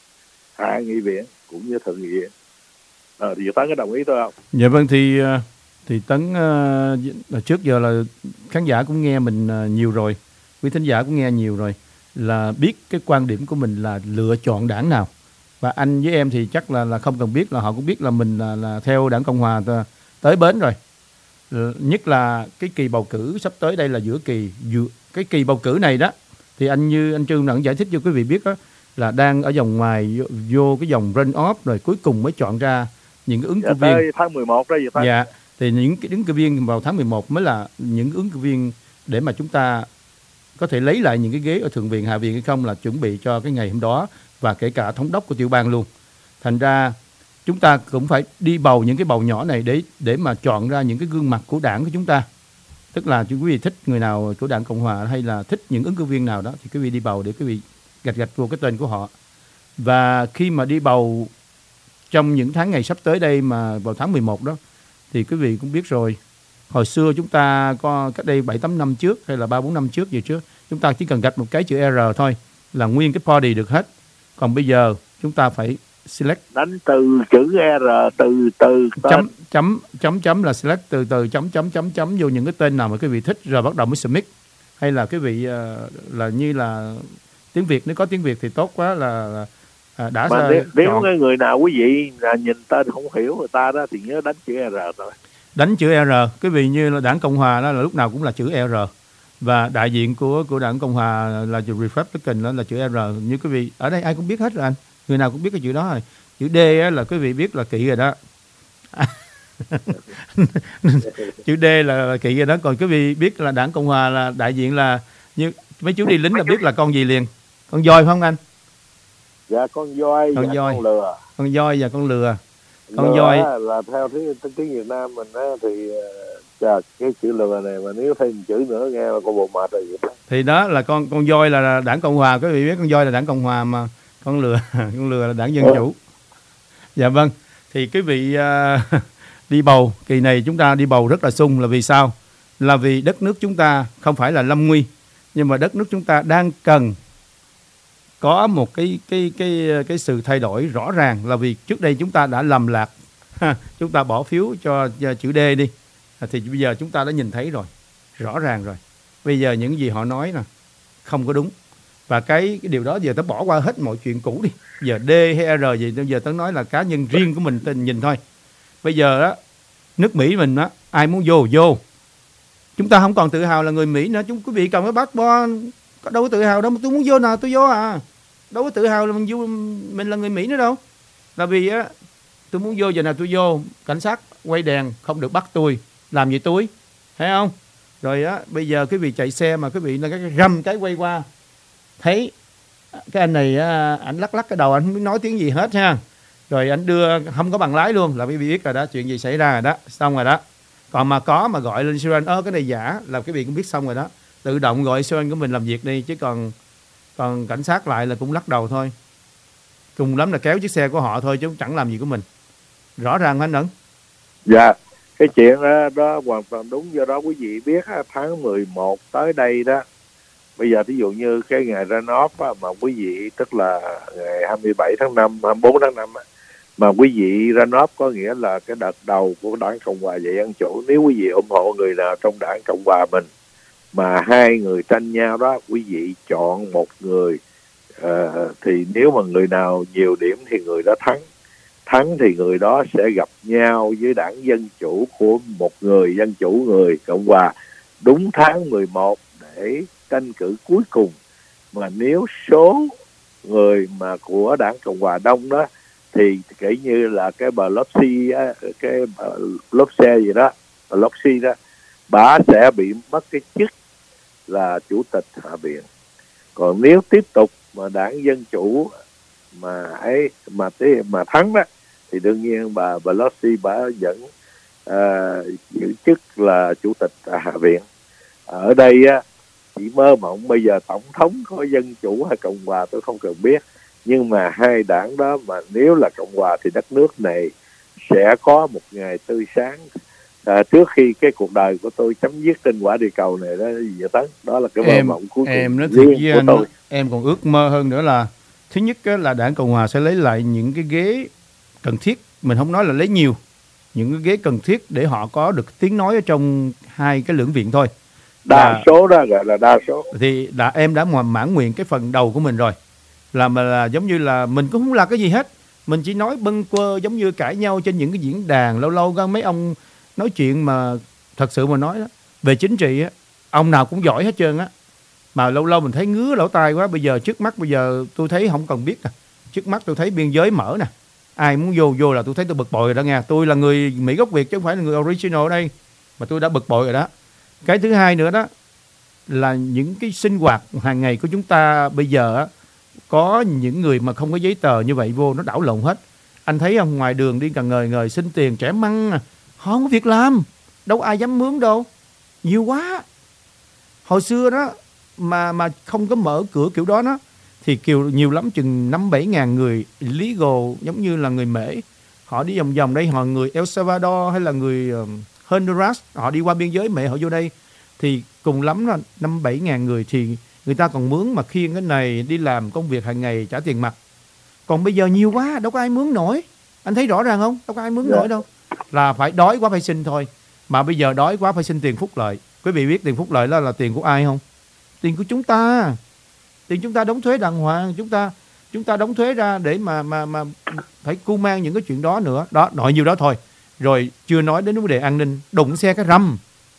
hạ nghị viện cũng như thượng nghị viện. À, thì Tấn có đồng ý tôi không? Dạ vâng, thì thì Tấn uh, trước giờ là khán giả cũng nghe mình uh, nhiều rồi, quý thính giả cũng nghe nhiều rồi, là biết cái quan điểm của mình là lựa chọn đảng nào. Và anh với em thì chắc là là không cần biết, là họ cũng biết là mình là, là theo đảng Cộng Hòa tới bến rồi. Nhất là cái kỳ bầu cử sắp tới đây là giữa kỳ giữa, cái kỳ bầu cử này đó Thì anh như anh Trương đã giải thích cho quý vị biết đó, là đang ở vòng ngoài vô, vô cái vòng run off rồi cuối cùng mới chọn ra những cái ứng cử dạ, viên. tới tháng mười một đó vậy thôi. Dạ, thì những cái ứng cử viên vào tháng mười một mới là những ứng cử viên để mà chúng ta có thể lấy lại những cái ghế ở Thượng viện, Hạ viện hay không, là chuẩn bị cho cái ngày hôm đó, và kể cả thống đốc của tiểu bang luôn. Thành ra chúng ta cũng phải đi bầu những cái bầu nhỏ này để để mà chọn ra những cái gương mặt của đảng của chúng ta. Tức là quý vị thích người nào của đảng Cộng hòa hay là thích những ứng cử viên nào đó thì quý vị đi bầu để quý vị gạch gạch vô cái tên của họ. Và khi mà đi bầu trong những tháng ngày sắp tới đây mà vào tháng mười một đó, thì quý vị cũng biết rồi, hồi xưa chúng ta có cách đây bảy tám năm trước hay là ba bốn năm trước gì trước, chúng ta chỉ cần gạch một cái chữ R thôi là nguyên cái body được hết. Còn bây giờ chúng ta phải select, đánh từ chữ R, từ từ chấm chấm chấm chấm là select, từ từ chấm chấm chấm chấm vô những cái tên nào mà quý vị thích, rồi bắt đầu mới submit. Hay là quý vị uh, là như là tiếng Việt, nếu có tiếng Việt thì tốt quá, là, là à, đã mà ra, nếu, nếu chọn. cái người nào quý vị là nhìn tên không hiểu người ta đó thì nhớ đánh chữ R thôi. Đánh chữ R, quý vị như là đảng Cộng hòa đó là lúc nào cũng là chữ R, và đại diện của của đảng Cộng hòa là chữ Republican đó là chữ R. Như quý vị ở đây ai cũng biết hết rồi anh, người nào cũng biết cái chữ đó rồi. Chữ D á, là quý vị biết là kỵ rồi đó. Chữ D là, là kỵ rồi đó. Còn quý vị biết là đảng Cộng hòa là đại diện là như mấy chú đi lính là biết là con gì liền, con voi phải không anh? Dạ con voi, con dạ, voi, con lừa. Con voi và con lừa. Con lừa voi á, là theo tiếng tiếng Việt Nam mình á, thì chà, cái chữ lừa này mà nếu thêm chữ nữa nghe là con bộ mệt rồi vậy đó. Thì đó là con con voi là đảng Cộng hòa, quý vị biết con voi là đảng Cộng hòa, mà con lừa con lừa là đảng Dân Chủ. Dạ vâng, thì quý vị uh, đi bầu kỳ này chúng ta đi bầu rất là sung, là vì sao? Là vì đất nước chúng ta không phải là lâm nguy, nhưng mà đất nước chúng ta đang cần có một cái cái cái cái sự thay đổi rõ ràng. Là vì trước đây chúng ta đã lầm lạc, chúng ta bỏ phiếu cho, cho chữ D đi, thì bây giờ chúng ta đã nhìn thấy rồi, rõ ràng rồi. Bây giờ những gì họ nói nè không có đúng, và cái, cái điều đó giờ tớ bỏ qua hết mọi chuyện cũ đi. Giờ D hay R gì giờ tớ nói là cá nhân riêng của mình tình nhìn thôi. Bây giờ đó nước Mỹ mình đó, ai muốn vô vô, chúng ta không còn tự hào là người Mỹ nữa. Chúng quý vị cầm cái passport đâu có tự hào đâu, mà tôi muốn vô nào tôi vô à, đâu có tự hào là mình vô, mình là người Mỹ nữa đâu. Là vì á, tôi muốn vô giờ nào tôi vô, cảnh sát quay đèn không được bắt tôi, làm gì tôi, thấy không? Rồi á, bây giờ quý vị chạy xe mà quý vị là cái rầm cái quay qua, thấy cái anh này á, ảnh lắc lắc cái đầu, anh không biết nói tiếng gì hết ha. Rồi anh đưa không có bằng lái luôn, là quý vị biết rồi đó, chuyện gì xảy ra rồi đó, xong rồi đó. Còn mà có mà gọi lên insurance, ơ cái này giả, là quý vị cũng biết xong rồi đó. Tự động gọi insurance của mình làm việc đi, chứ còn còn cảnh sát lại là cũng lắc đầu thôi. Cùng lắm là kéo chiếc xe của họ thôi, chứ chẳng làm gì của mình. Rõ ràng anh Ẩn. Dạ, cái chuyện đó, đó hoàn toàn đúng. Do đó quý vị biết tháng mười một tới đây đó, bây giờ thí dụ như cái ngày ra off mà quý vị, tức là ngày hai mươi bảy tháng năm, hai mươi bốn tháng năm á, mà quý vị ra off có nghĩa là cái đợt đầu của đảng Cộng hòa và Dân Chủ. Nếu quý vị ủng hộ người nào trong đảng Cộng hòa mình mà hai người tranh nhau đó, quý vị chọn một người, uh, thì nếu mà người nào nhiều điểm thì người đó thắng. Thắng thì người đó sẽ gặp nhau với đảng Dân Chủ của một người Dân Chủ, người Cộng hòa đúng tháng mười một để tranh cử cuối cùng. Mà nếu số người mà của đảng Cộng hòa đông đó thì kể như là cái Pelosi á, cái Pelosi gì đó, Pelosi đó, bà sẽ bị mất cái chức là chủ tịch Hạ viện. Còn nếu tiếp tục mà đảng Dân Chủ mà ấy mà mà thắng đó thì đương nhiên bà Pelosi bà vẫn uh, giữ chức là chủ tịch Hạ viện. Ở đây á, chỉ mơ mộng bây giờ tổng thống có Dân Chủ hay Cộng hòa tôi không cần biết, nhưng mà hai đảng đó mà nếu là Cộng hòa thì đất nước này sẽ có một ngày tươi sáng. À, trước khi cái cuộc đời của tôi chấm dứt trên quả địa cầu này đó, vậy Tấn, đó là cái mơ em, mộng cuối cùng em nói riêng với của anh, tôi. Em còn ước mơ hơn nữa là thứ nhất là đảng Cộng hòa sẽ lấy lại những cái ghế cần thiết, mình không nói là lấy nhiều, những cái ghế cần thiết để họ có được tiếng nói ở trong hai cái lưỡng viện thôi. Đa là, số đó gọi là đa số. Thì đã, em đã mãn nguyện cái phần đầu của mình rồi, là mà là giống như là mình cũng không làm cái gì hết, mình chỉ nói bâng quơ giống như cãi nhau trên những cái diễn đàn, lâu lâu có mấy ông nói chuyện mà thật sự mà nói đó, về chính trị á, ông nào cũng giỏi hết trơn á, Mà lâu lâu mình thấy ngứa lỗ tai quá. Bây giờ trước mắt bây giờ tôi thấy không cần biết nè. Trước mắt tôi thấy biên giới mở nè. Ai muốn vô vô là tôi thấy tôi bực bội rồi đó nha. Tôi là người Mỹ gốc Việt chứ không phải là người original ở đây, mà tôi đã bực bội rồi đó. Cái thứ hai nữa đó là những cái sinh hoạt hàng ngày của chúng ta bây giờ á, có những người mà không có giấy tờ như vậy vô nó đảo lộn hết. Anh thấy không, ngoài đường đi cần ngời ngời xin tiền trẻ măng, họ không có việc làm, đâu ai dám mướn đâu, nhiều quá. Hồi xưa đó mà mà không có mở cửa kiểu đó đó thì kiểu nhiều lắm chừng năm bảy ngàn người illegal, giống như là người Mễ, họ đi vòng vòng đây, họ người El Salvador hay là người uh, Honduras, họ đi qua biên giới Mễ họ vô đây thì cùng lắm là năm bảy ngàn người thì người ta còn mướn mà khiêng cái này đi làm công việc hàng ngày trả tiền mặt. Còn bây giờ nhiều quá đâu có ai mướn nổi, anh thấy rõ ràng không, đâu có ai mướn nổi đâu, là phải đói quá phải xin thôi. Mà bây giờ đói quá phải xin tiền phúc lợi. Quý vị biết tiền phúc lợi đó là tiền của ai không? Tiền của chúng ta. Tiền chúng ta đóng thuế đàng hoàng, chúng ta chúng ta đóng thuế ra để mà mà mà phải cu mang những cái chuyện đó nữa. Đó, nội nhiêu đó thôi. Rồi chưa nói đến vấn đề an ninh, đụng xe cái răm.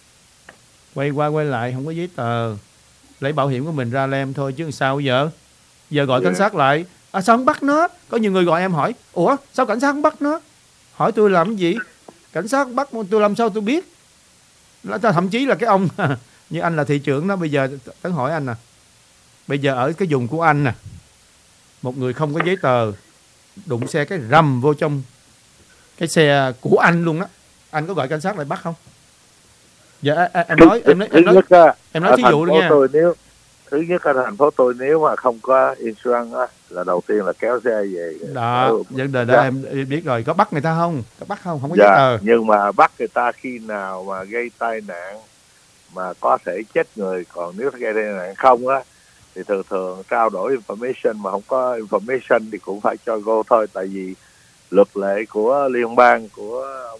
Quay qua quay lại không có giấy tờ, lấy bảo hiểm của mình ra lem thôi chứ sao giờ? Giờ gọi cảnh sát lại, à sao không bắt nó? Có nhiều người gọi em hỏi, ủa sao cảnh sát không bắt nó? Hỏi tôi làm cái gì? Cảnh sát bắt tôi làm sao tôi biết? Thậm chí là cái ông như anh là thị trưởng đó, bây giờ tớ hỏi anh nè, bây giờ ở cái vùng của anh nè, một người không có giấy tờ đụng xe cái rầm vô trong cái xe của anh luôn á, anh có gọi cảnh sát lại bắt không? Dạ em nói em nói em nói, em nói thí dụ luôn nha. Tôi nếu thứ nhất ở thành phố tôi nếu mà không có insurance á là đầu tiên là kéo xe về đó. Vấn đề đó em biết rồi. Có bắt người ta không? Có bắt không? Không có giấy dạ, tờ. nhưng mà bắt người ta khi nào mà gây tai nạn mà có thể chết người, còn nếu gây tai nạn không á thì thường thường trao đổi information, mà không có information thì cũng phải cho go thôi, tại vì luật lệ của liên bang của ông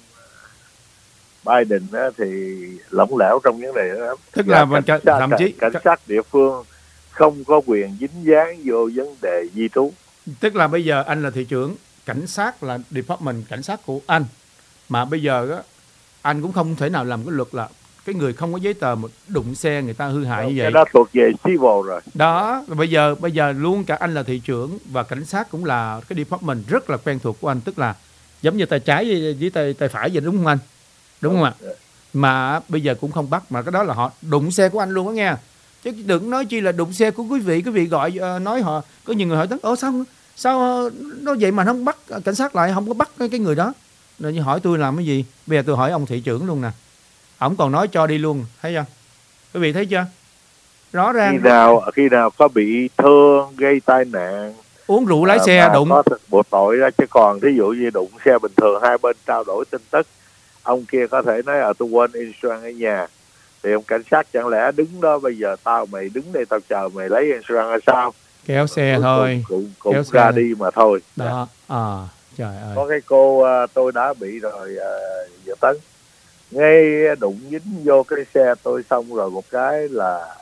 Biden á, thì lỏng lẻo trong vấn đề đó. Tức là mình cảnh, thậm chí cảnh sát địa phương không có quyền dính dáng vô vấn đề di trú. Tức là bây giờ anh là thị trưởng, cảnh sát là department cảnh sát của anh, mà bây giờ á anh cũng không thể nào làm cái luật là cái người không có giấy tờ mà đụng xe người ta hư hại như vậy. Cái đó thuộc về civil rồi. Đó, bây giờ bây giờ luôn cả anh là thị trưởng và cảnh sát cũng là cái department rất là quen thuộc của anh, tức là giống như tay trái với, với tay tay phải vậy, đúng không anh? Đúng không ạ? Mà bây giờ cũng không bắt, mà cái đó là họ đụng xe của anh luôn đó nha. Chứ đừng nói chi là đụng xe của quý vị. Quý vị gọi uh, nói họ, có nhiều người hỏi tấn, ủa sao sao nó vậy mà không bắt cảnh sát lại, không có bắt cái, cái người đó. Rồi như hỏi tôi làm cái gì? Bây giờ tôi hỏi ông thị trưởng luôn nè, ổng còn nói cho đi luôn, thấy chưa? Quý vị thấy chưa? Rõ ràng. Khi nào khi nào có bị thương, gây tai nạn, uống rượu lái xe đụng có bộ tội đó, chứ còn thí dụ như đụng xe bình thường hai bên trao đổi tin tức, ông kia có thể nói ở tôi quên insurance ở nhà, thì ông cảnh sát chẳng lẽ đứng đó bây giờ tao mày đứng đây tao chờ mày lấy insurance hay sao? Kéo xe thôi, cũng, cũng, kéo cũng ra xe đi mà thôi. đó. À trời ơi, có cái cô uh, tôi đã bị rồi uh, Dự Tấn, ngay đụng dính vô cái xe tôi xong rồi một cái là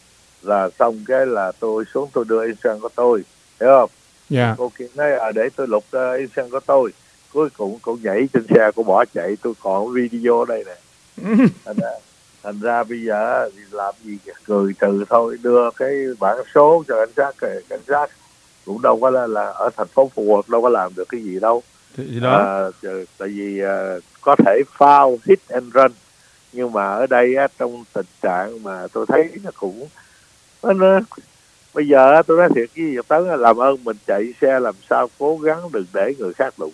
là xong cái là tôi xuống tôi đưa insurance của tôi, hiểu không? Yeah. Cô kia nói à, để tôi lục uh, insurance của tôi, cuối cùng cô nhảy trên xe, cô bỏ chạy, tôi còn video ở đây nè. thành, ra, thành ra bây giờ thì làm gì cười trừ thôi, đưa cái bản số cho cảnh sát, cảnh sát cũng đâu có là, là ở thành phố Phú Quốc đâu có làm được cái gì đâu. Thì đó. À, tại vì uh, có thể foul hit and run, nhưng mà ở đây á, trong tình trạng mà tôi thấy nó cũng nó, nó, bây giờ tôi nói thiệt với Dự Tấn, làm ơn mình chạy xe làm sao cố gắng đừng để người khác đụng.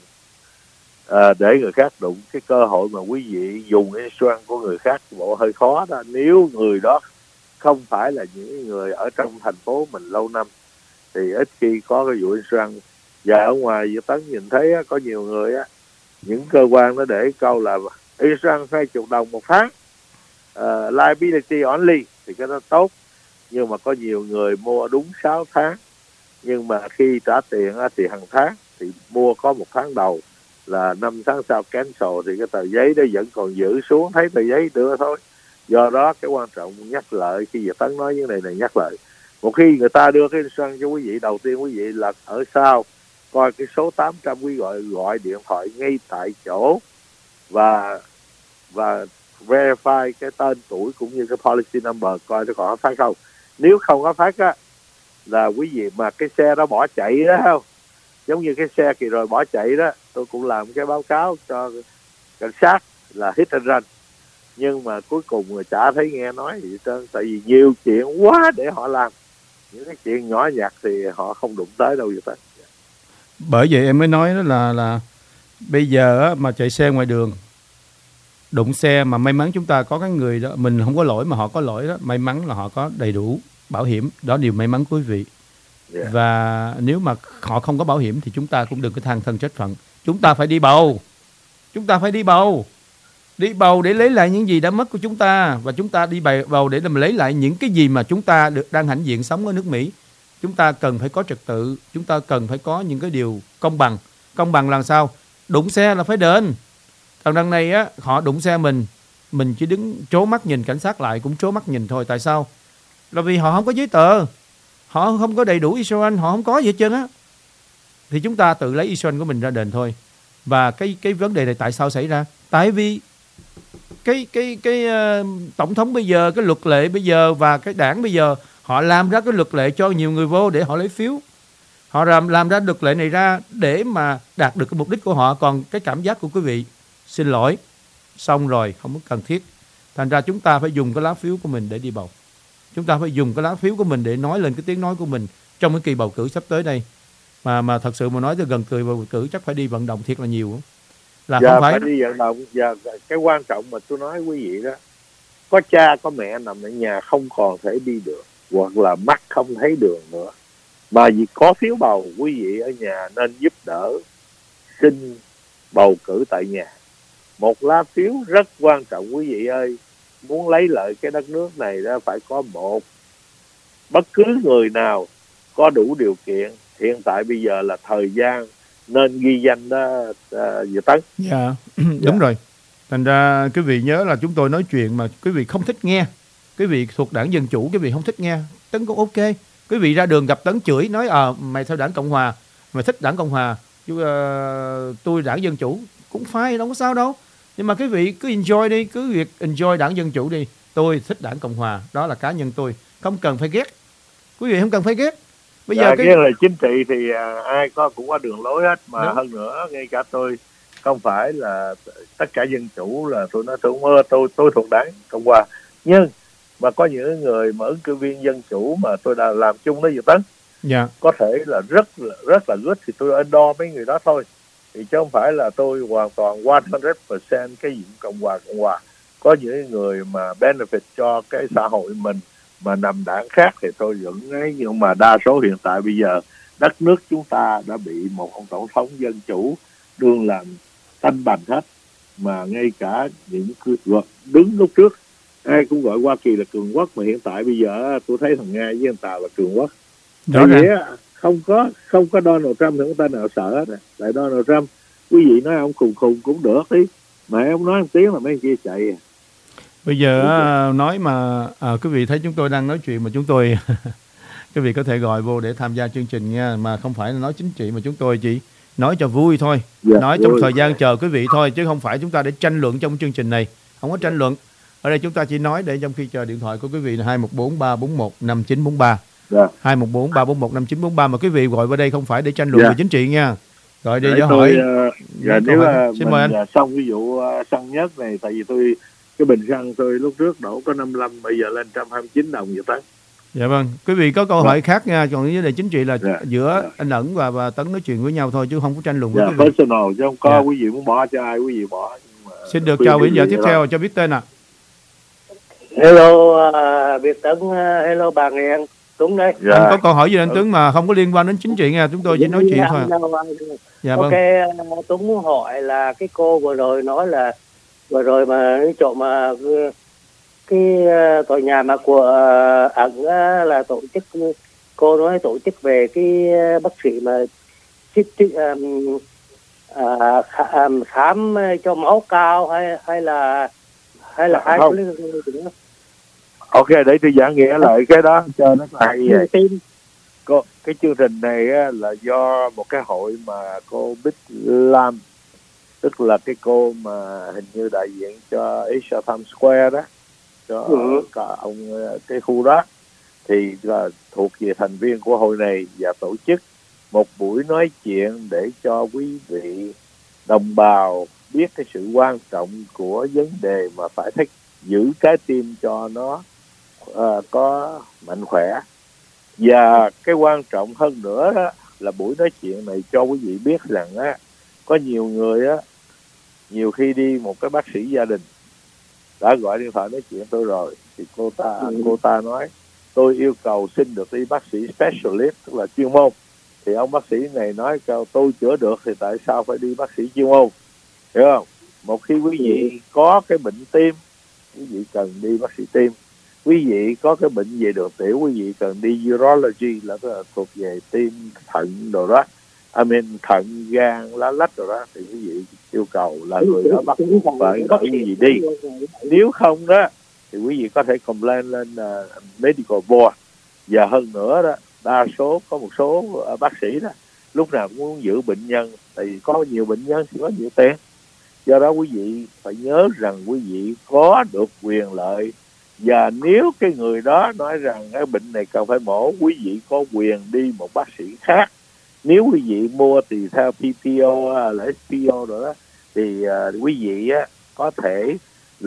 À, để người khác đụng, cái cơ hội mà quý vị dùng insurance của người khác bộ hơi khó đó, nếu người đó không phải là những người ở trong thành phố mình lâu năm thì ít khi có cái vụ insurance. Và ở ngoài Dự Tấn nhìn thấy á, có nhiều người á, những cơ quan nó để câu là insurance hai chục đồng một tháng, uh, liability only, thì cái đó tốt, nhưng mà có nhiều người mua đúng sáu tháng, nhưng mà khi trả tiền á, thì hàng tháng thì mua có một tháng đầu, là năm tháng sau cancel thì cái tờ giấy đó vẫn còn giữ xuống, thấy tờ giấy đưa thôi. Do đó cái quan trọng nhắc lại khi Dự Tấn nói những này này nhắc lại, một khi người ta đưa cái insurance cho quý vị, đầu tiên quý vị là ở sau coi cái số tám trăm quý gọi gọi điện thoại ngay tại chỗ và và verify cái tên tuổi cũng như cái policy number coi nó còn phải không. Nếu không có phát á, là quý vị mà cái xe đó bỏ chạy đó không, giống như cái xe kỳ rồi bỏ chạy đó, tôi cũng làm cái báo cáo cho cảnh sát là hit and run, nhưng mà cuối cùng người chả thấy nghe nói gì hết trơn, tại vì nhiều chuyện quá để họ làm, những cái chuyện nhỏ nhặt thì họ không đụng tới đâu vậy ta. Bởi vậy em mới nói đó là là bây giờ á, mà chạy xe ngoài đường đụng xe mà may mắn chúng ta có cái người đó, mình không có lỗi mà họ có lỗi đó, may mắn là họ có đầy đủ bảo hiểm, đó điều may mắn quý vị. Yeah. Và nếu mà họ không có bảo hiểm thì chúng ta cũng đừng có than thân trách phận. Chúng ta phải đi bầu. Chúng ta phải đi bầu. Đi bầu để lấy lại những gì đã mất của chúng ta, và chúng ta đi bầu để làm lấy lại những cái gì mà chúng ta được đang hãnh diện sống ở nước Mỹ. Chúng ta cần phải có trật tự, chúng ta cần phải có những cái điều công bằng. Công bằng là sao? Đụng xe là phải đền. Còn đằng này á, họ đụng xe mình, mình chỉ đứng trố mắt nhìn, cảnh sát lại cũng trố mắt nhìn thôi. Tại sao? Là vì họ không có giấy tờ, họ không có đầy đủ insurance, họ không có gì hết trơn á. Thì chúng ta tự lấy insurance của mình ra đền thôi. Và cái cái vấn đề này tại sao xảy ra? Tại vì cái cái cái uh, tổng thống bây giờ, cái luật lệ bây giờ và cái đảng bây giờ, họ làm ra cái luật lệ cho nhiều người vô để họ lấy phiếu. Họ làm làm ra luật lệ này ra để mà đạt được cái mục đích của họ. Còn cái cảm giác của quý vị, xin lỗi, xong rồi, không có cần thiết. Thành ra chúng ta phải dùng cái lá phiếu của mình để đi bầu. Chúng ta phải dùng cái lá phiếu của mình để nói lên cái tiếng nói của mình trong cái kỳ bầu cử sắp tới đây. Mà mà thật sự mà nói tới gần kỳ bầu cử chắc phải đi vận động thiệt là nhiều. Là dạ, không phải, phải đi vận động. Dạ, cái quan trọng mà tôi nói quý vị đó, có cha có mẹ nằm ở nhà không còn thể đi được, hoặc là mắt không thấy đường nữa, mà vì có phiếu bầu, quý vị ở nhà nên giúp đỡ xin bầu cử tại nhà. Một lá phiếu rất quan trọng quý vị ơi. Muốn lấy lại cái đất nước này đó phải có một, bất cứ người nào có đủ điều kiện. Hiện tại bây giờ là thời gian nên ghi danh đó, Dự Tấn. Dạ, đúng dạ. rồi. Thành ra quý vị nhớ là chúng tôi nói chuyện mà quý vị không thích nghe, quý vị thuộc đảng Dân Chủ, quý vị không thích nghe, Tấn cũng ok. Quý vị ra đường gặp Tấn chửi, nói ờ à, mày theo đảng Cộng Hòa, mày thích đảng Cộng Hòa, chứ uh, tôi đảng Dân Chủ cũng phải, đâu có sao đâu. Nhưng mà quý vị cứ enjoy đi, cứ việc enjoy đảng Dân Chủ đi. Tôi thích đảng Cộng Hòa, đó là cá nhân tôi, không cần phải ghét. Quý vị không cần phải ghét. Bây giờ à, cái cái là chính trị thì à, ai có cũng có đường lối hết mà. Đúng. Hơn nữa ngay cả tôi không phải là tất cả Dân Chủ là tôi nói tôi tôi tôi, tôi thuộc đảng Cộng Hòa, nhưng mà có những người mà ứng cử viên Dân Chủ mà tôi đã làm chung với Dự Tấn, dạ. có thể là rất là rất là good thì tôi endorse mấy người đó thôi, thì chứ không phải là tôi hoàn toàn một trăm phần trăm cái diện Cộng Hòa Cộng Hòa. Có những người mà benefit cho cái xã hội mình mà nằm đảng khác thì tôi vẫn ấy, nhưng mà đa số hiện tại bây giờ đất nước chúng ta đã bị một ông tổng thống Dân Chủ đương làm tanh bành hết, mà ngay cả những đứng lúc trước ai cũng gọi Hoa Kỳ là cường quốc, mà hiện tại bây giờ tôi thấy thằng Nga với thằng Tàu là cường quốc. Tại vì không có không có Donald Trump thì không ta nào sợ hết. Tại Donald Trump quý vị nói ông khùng khùng cũng được đi, mà ông nói một tiếng là mấy anh kia chạy. Bây giờ nói mà à, quý vị thấy chúng tôi đang nói chuyện mà chúng tôi quý vị có thể gọi vô để tham gia chương trình nha, mà không phải là nói chính trị, mà chúng tôi chỉ nói cho vui thôi, yeah, nói trong vui. Thời gian chờ quý vị thôi, chứ không phải chúng ta để tranh luận trong chương trình này, không có tranh luận. Ở đây chúng ta chỉ nói để trong khi chờ điện thoại của quý vị là hai một bốn ba bốn một năm chín bốn ba, yeah. hai một bốn ba bốn một năm chín bốn ba, mà quý vị gọi vào đây không phải để tranh luận yeah. về chính trị nha. Rồi đi cho hỏi. Uh, dạ, nếu uh, xin mời anh. Uh, xong ví dụ uh, xăng nhất này, tại vì tôi cái bình xăng tôi lúc trước đổ có năm mươi lăm, bây giờ lên một trăm hai mươi chín đồng một tấn. Dạ vâng, quý vị có câu hỏi khác nha, còn vấn đề chính trị là yeah. giữa yeah. anh Ẩn và, và Tấn nói chuyện với nhau thôi, chứ không có tranh luận với yeah, quý vị. Personal, chứ không có yeah. quý vị muốn bỏ cho ai quý vị bỏ. Mà xin được chào bây giờ tiếp theo cho biết tên ạ. À. Hello uh, Việt Tấn, uh, hello bà Nguyễn Tuấn đây. Yeah. Anh có câu hỏi gì anh Tuấn mà không có liên quan đến chính trị nha, chúng tôi chỉ nói chuyện thôi. Dạ vâng. Ok, uh, Tuấn muốn hỏi là cái cô vừa rồi nói là vừa rồi mà cái chỗ mà cái uh, tòa nhà mà của uh, Ẩn uh, là tổ chức, cô nói tổ chức về cái uh, bác sĩ mà chích um, uh, khám, khám cho máu cao hay hay là hay là ai không? Ok, để tôi giảng nghĩa lại cái đó cho nó hay vậy. Cô, cái chương trình này á, là do một cái hội mà cô Bích Lam, tức là cái cô mà hình như đại diện cho Asia Times Square đó, cho ừ. cả ông cái khu đó, thì là thuộc về thành viên của hội này và tổ chức một buổi nói chuyện để cho quý vị đồng bào biết cái sự quan trọng của vấn đề mà phải thích giữ trái tim cho nó uh, có mạnh khỏe. Và cái quan trọng hơn nữa đó là buổi nói chuyện này cho quý vị biết rằng á, có nhiều người á, nhiều khi đi một cái bác sĩ gia đình đã gọi điện thoại nói chuyện tôi rồi, thì cô ta ừ. cô ta nói tôi yêu cầu xin được đi bác sĩ specialist, tức là chuyên môn. Thì ông bác sĩ này nói câu tôi chữa được thì tại sao phải đi bác sĩ chuyên môn, hiểu không? Một khi quý vị có cái bệnh tim, quý vị cần đi bác sĩ tim. Quý vị có cái bệnh về đường tiểu, quý vị cần đi urology, là tức là thuộc về tim, thận đồ đó, I mean, thận, gan, lá lách rồi đó, thì quý vị yêu cầu là người đó bắt phải có quý vị đi. Nếu không đó thì quý vị có thể complain lên uh, medical board. Và hơn nữa đó, đa số có một số uh, bác sĩ đó lúc nào cũng muốn giữ bệnh nhân, tại vì có nhiều bệnh nhân thì có nhiều tiền. Do đó quý vị phải nhớ rằng quý vị có được quyền lợi, và nếu cái người đó nói rằng cái bệnh này cần phải mổ, quý vị có quyền đi một bác sĩ khác. Nếu quý vị mua thì theo pê pê o là ét pê o rồi đó, thì uh, quý vị á, có thể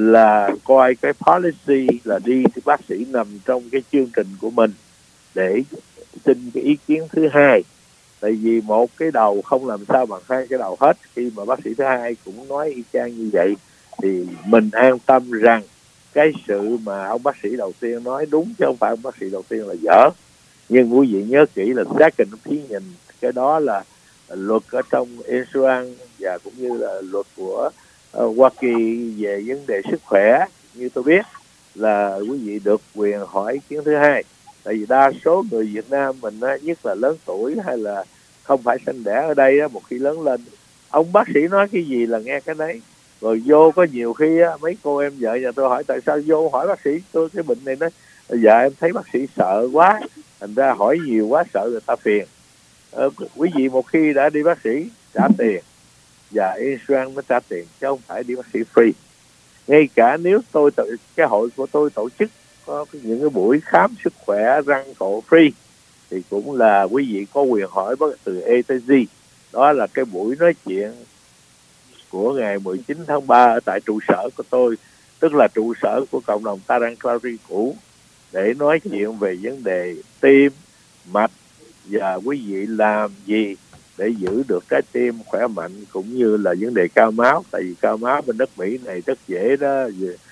là coi cái policy là đi thì bác sĩ nằm trong cái chương trình của mình để xin cái ý kiến thứ hai. Tại vì một cái đầu không làm sao bằng hai cái đầu hết. Khi mà bác sĩ thứ hai cũng nói y chang như vậy thì mình an tâm rằng cái sự mà ông bác sĩ đầu tiên nói đúng, chứ không phải ông bác sĩ đầu tiên là dở. Nhưng quý vị nhớ kỹ là second opinion, cái đó là luật ở trong insurance và cũng như là luật của uh, Hoa Kỳ về vấn đề sức khỏe. Như tôi biết là quý vị được quyền hỏi ý kiến thứ hai. Tại vì đa số người Việt Nam mình á, nhất là lớn tuổi hay là không phải sinh đẻ ở đây á, một khi lớn lên ông bác sĩ nói cái gì là nghe cái đấy. Rồi vô có nhiều khi á, mấy cô em vợ nhà tôi hỏi tại sao vô hỏi bác sĩ tôi cái bệnh này, nói dạ em thấy bác sĩ sợ quá, thành ra hỏi nhiều quá sợ người ta phiền. Ờ, quý vị một khi đã đi bác sĩ trả tiền và insurance mới trả tiền, chứ không phải đi bác sĩ free. Ngay cả nếu tôi tự, cái hội của tôi tổ chức có những cái buổi khám sức khỏe răng cổ free thì cũng là quý vị có quyền hỏi từ A tới Z. Đó là cái buổi nói chuyện của ngày mười chín tháng ba ở tại trụ sở của tôi, tức là trụ sở của cộng đồng Tarrant Clarity cũ, để nói chuyện về vấn đề tim, mạch và quý vị làm gì để giữ được trái tim khỏe mạnh, cũng như là vấn đề cao máu. Tại vì cao máu bên đất Mỹ này rất dễ đó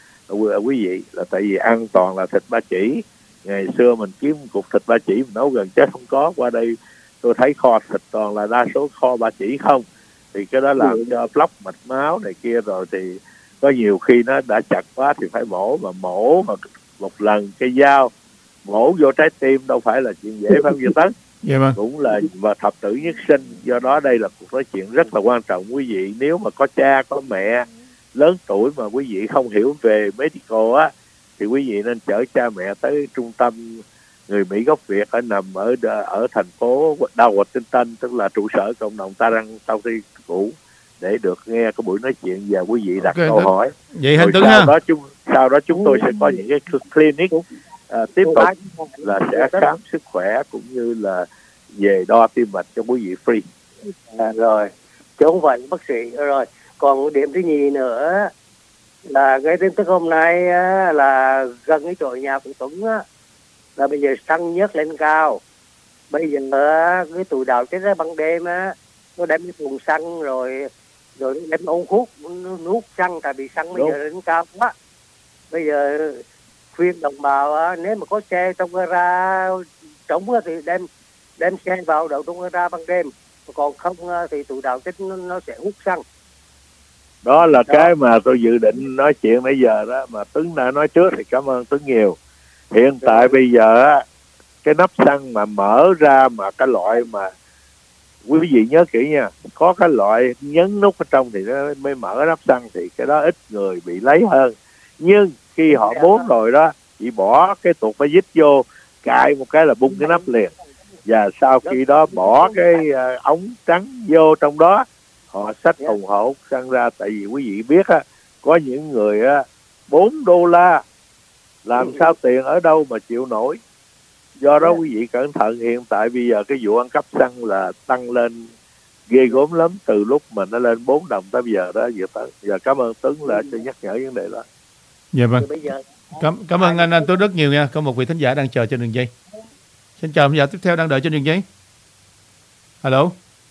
quý vị, là tại vì ăn toàn là thịt ba chỉ. Ngày xưa mình kiếm cục thịt ba chỉ mình nấu gần chết không có, qua đây tôi thấy kho thịt toàn là đa số kho ba chỉ không, thì cái đó làm cho block mạch máu này kia, rồi thì có nhiều khi nó đã chặt quá thì phải mổ, mà mổ mà một lần cái dao mổ vô trái tim đâu phải là chuyện dễ, phải không Việt Tấn? Dạ vâng. Cũng là và thập tử nhất sinh. Do đó đây là cuộc nói chuyện rất là quan trọng quý vị. Nếu mà có cha có mẹ lớn tuổi mà quý vị không hiểu về medical á, thì quý vị nên chở cha mẹ tới trung tâm người Mỹ gốc Việt ở nằm ở ở thành phố Washington, tức là trụ sở cộng đồng Tarrant Clarity cũ, để được nghe cái buổi nói chuyện và quý vị đặt okay, câu hỏi. Vậy Hành Tuấn sau ha. đó chúng sau đó chúng tôi sẽ có những cái clinic uh, tiếp tục là sẽ khám sức khỏe cũng như là về đo tim mạch cho quý vị free. À, rồi chứ không phải bác sĩ. Rồi còn một điểm thứ nhì nữa là cái tin tức hôm nay á, là gần cái chỗ nhà của Tuấn á, là bây giờ xăng nhớt lên cao. Bây giờ á, cái tụi đào chết ra ban đêm á, nó đem cái thùng xăng rồi rồi đem ống hút nuốt xăng, tại vì xăng bây Đúng. giờ lên cao quá. Bây giờ khuyên đồng bào á, nếu mà có xe trong gara trống á, thì đem đem xe vào đậu trong gara ban đêm, còn không thì tụi đào chết nó, nó sẽ hút xăng. Đó là đó. Cái mà tôi dự định nói chuyện bây giờ đó, mà Tuấn đã nói trước thì cảm ơn Tuấn nhiều. Hiện tại ừ. bây giờ á, cái nắp xăng mà mở ra mà cái loại mà quý vị nhớ kỹ nha, có cái loại nhấn nút ở trong thì nó mới mở nắp xăng, thì cái đó ít người bị lấy hơn. Nhưng khi họ muốn rồi đó, chỉ bỏ cái tuột phải dít vô, cài một cái là bung cái nắp liền. Và sau khi đó bỏ cái uh, ống trắng vô trong đó, họ xách thùng họ hút xăng ra. Tại vì quý vị biết á, có những người á, bốn đô la làm sao tiền ở đâu mà chịu nổi. Do đó quý vị cẩn thận, hiện tại bây giờ cái vụ ăn cắp xăng là tăng lên ghê gớm lắm, từ lúc mà nó lên bốn đồng tới bây giờ đó. Giờ, giờ cảm ơn Tuấn là cho nhắc nhở vấn đề đó. Dạ vâng. Bây giờ Cảm, cảm ơn anh anh Tuấn rất nhiều nha. Có một vị thính giả đang chờ trên đường dây. Xin chào thính giả tiếp theo đang đợi trên đường dây. Alo.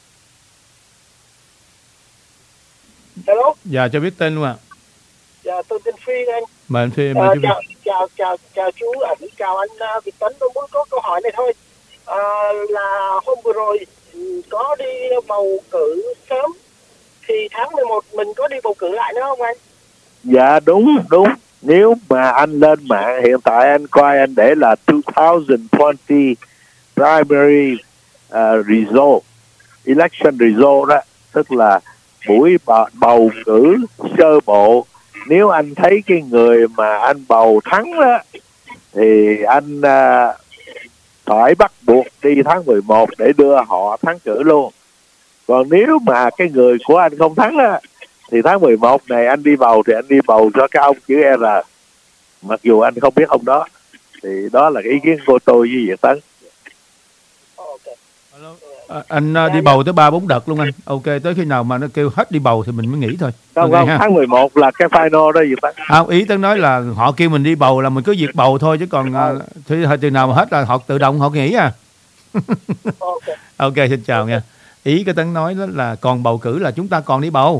Hello. Dạ, cho biết tên luôn ạ. Dạ, tôi tên Phi anh. Mời anh Phi, mời À, chú Phi. chào, chào, chào, chào chú ảnh, chào anh uh, Việt Tấn. Tôi muốn có câu hỏi này thôi. À, là hôm vừa rồi ừ, có đi bầu cử sớm, thì tháng mười một mình có đi bầu cử lại nữa không anh? Dạ đúng, đúng. Nếu mà anh lên mạng, hiện tại anh coi anh để là hai không hai không primary uh, result, election result đó, tức là buổi bầu cử sơ bộ. Nếu anh thấy cái người mà anh bầu thắng đó, thì anh uh, phải bắt buộc đi tháng mười một để đưa họ thắng cử luôn. Còn nếu mà cái người của anh không thắng đó, thì tháng mười một này anh đi bầu thì anh đi bầu cho cái ông chữ R, mặc dù anh không biết ông đó. Thì đó là cái ý kiến của tôi với Việt Tấn. À, anh uh, đi bầu tới ba bốn đợt luôn anh. Ok, tới khi nào mà nó kêu hết đi bầu thì mình mới nghỉ thôi. Không, okay, không, tháng mười một là cái final đó Việt Tấn. À, ý Tấn nói là họ kêu mình đi bầu là mình cứ việc bầu thôi, chứ còn uh, thì từ nào mà hết là họ tự động họ nghỉ à. Okay. Ok, xin chào nha. Ý cái Tấn nói đó là còn bầu cử là chúng ta còn đi bầu,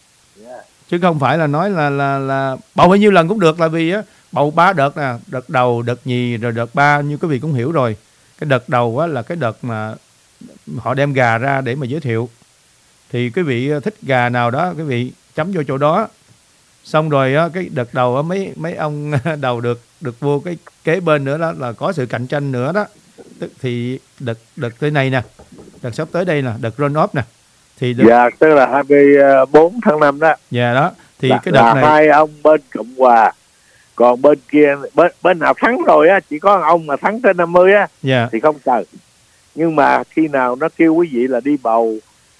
chứ không phải là nói là là là bầu bao nhiêu lần cũng được, là vì á bầu ba đợt nè, đợt đầu, đợt nhì, rồi đợt ba, như quý vị cũng hiểu rồi. Cái đợt đầu á là cái đợt mà họ đem gà ra để mà giới thiệu, thì quý vị thích gà nào đó quý vị chấm vô chỗ đó. Xong rồi á cái đợt đầu á mấy mấy ông đầu được được vô cái kế bên nữa đó, là có sự cạnh tranh nữa đó. Thì đợt đợt tới này nè, đợt sắp tới đây nè, đợt run off nè, thì đợt... dạ tức là hai mươi bốn tháng năm đó. Dạ đó, thì là, cái đợt là này hai ông bên Cộng Hòa, còn bên kia bên bên nào thắng rồi á, chỉ có ông mà thắng trên năm mươi á, dạ. thì không cần. Nhưng mà khi nào nó kêu quý vị là đi bầu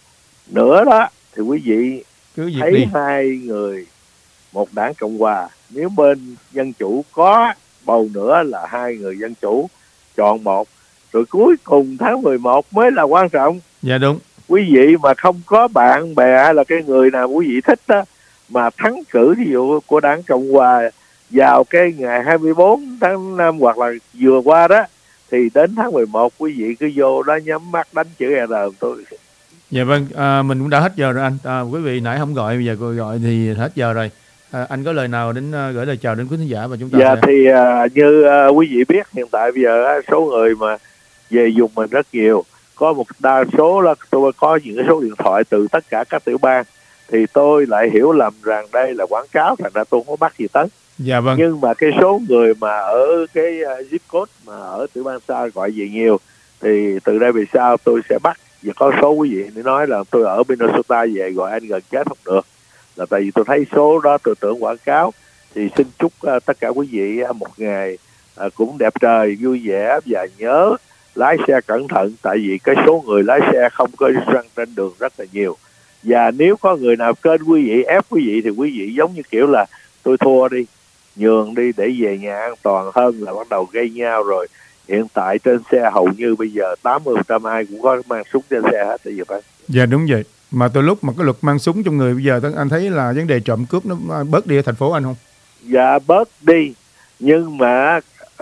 nữa đó, thì quý vị cứ việc thấy đi. hai người, một đảng Cộng Hòa, nếu bên Dân Chủ có bầu nữa là hai người Dân Chủ chọn một, rồi cuối cùng tháng mười một mới là quan trọng. Dạ đúng. Quý vị mà không có bạn bè hay là cái người nào quý vị thích đó, mà thắng cử ví dụ của đảng Cộng Hòa vào cái ngày hai mươi bốn tháng năm hoặc là vừa qua đó, thì đến tháng mười một quý vị cứ vô đó nhắm mắt đánh chữ R tôi. Dạ vâng, à, mình cũng đã hết giờ rồi anh. À, quý vị nãy không gọi, bây giờ cô gọi thì hết giờ rồi. À, anh có lời nào đến uh, gửi lời chào đến quý khán giả và chúng ta? Dạ sẽ... thì uh, như uh, quý vị biết, hiện tại bây giờ uh, số người mà về dùng mình rất nhiều. Có một đa số là tôi có những cái số điện thoại từ tất cả các tiểu bang, thì tôi lại hiểu lầm rằng đây là quảng cáo, thành ra tôi không có bắt gì Tấn. Dạ vâng. Nhưng mà cái số người mà ở cái uh, zip code mà ở tiểu bang xa gọi về nhiều, thì từ đây về sau tôi sẽ bắt. Và có số quý vị để nói là tôi ở Minnesota về gọi anh gần chết không được, là tại vì tôi thấy số đó tôi tưởng quảng cáo. Thì xin chúc uh, tất cả quý vị uh, một ngày uh, cũng đẹp trời, vui vẻ, và nhớ lái xe cẩn thận, tại vì cái số người lái xe không có răng trên đường rất là nhiều. Và nếu có người nào kênh quý vị, ép quý vị, thì quý vị giống như kiểu là tôi thua đi, nhường đi để về nhà an toàn hơn là bắt đầu gây nhau. Rồi hiện tại trên xe hầu như bây giờ tám mươi phần trăm ai cũng có mang súng trên xe hết. Tại vì phải. Dạ đúng vậy. Mà từ lúc mà cái luật mang súng trong người bây giờ anh thấy là vấn đề trộm cướp nó bớt đi ở thành phố anh không? Dạ bớt đi, nhưng mà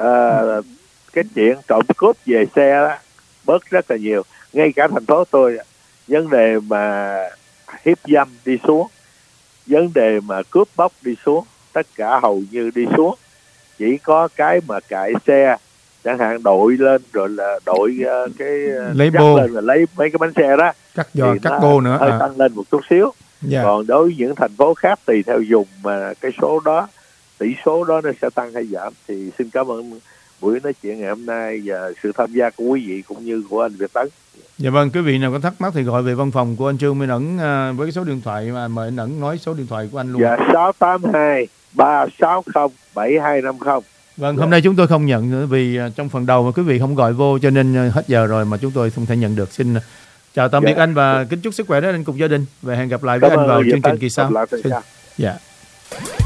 uh, cái chuyện trộm cướp về xe đó bớt rất là nhiều. Ngay cả thành phố tôi, vấn đề mà hiếp dâm đi xuống, vấn đề mà cướp bóc đi xuống, tất cả hầu như đi xuống. Chỉ có cái mà cãi xe, chẳng hạn đội lên rồi là đội uh, cái lấy dắt bô lên là lấy mấy cái bánh xe đó, cắt giò, thì cắt bô nữa hơi à. tăng lên một chút xíu. Dạ. Còn đối với những thành phố khác tùy theo dùng mà cái số đó, tỷ số đó nó sẽ tăng hay giảm. Thì xin cảm ơn buổi nói chuyện ngày hôm nay và sự tham gia của quý vị cũng như của anh Việt Tấn. Dạ vâng, quý vị nào có thắc mắc thì gọi về văn phòng của anh Trương Minh Ẩn uh, với cái số điện thoại mà mời anh Ẩn nói số điện thoại của anh luôn. Dạ sáu tám hai ba sáu không bảy hai năm không. Vâng, dạ. Hôm nay chúng tôi không nhận nữa vì uh, trong phần đầu mà quý vị không gọi vô, cho nên uh, hết giờ rồi mà chúng tôi không thể nhận được. Xin uh, chào tạm biệt dạ. anh và kính chúc sức khỏe đến anh cùng gia đình, và hẹn gặp lại với Cảm anh vào chương trình kỳ sau. Xin... Dạ.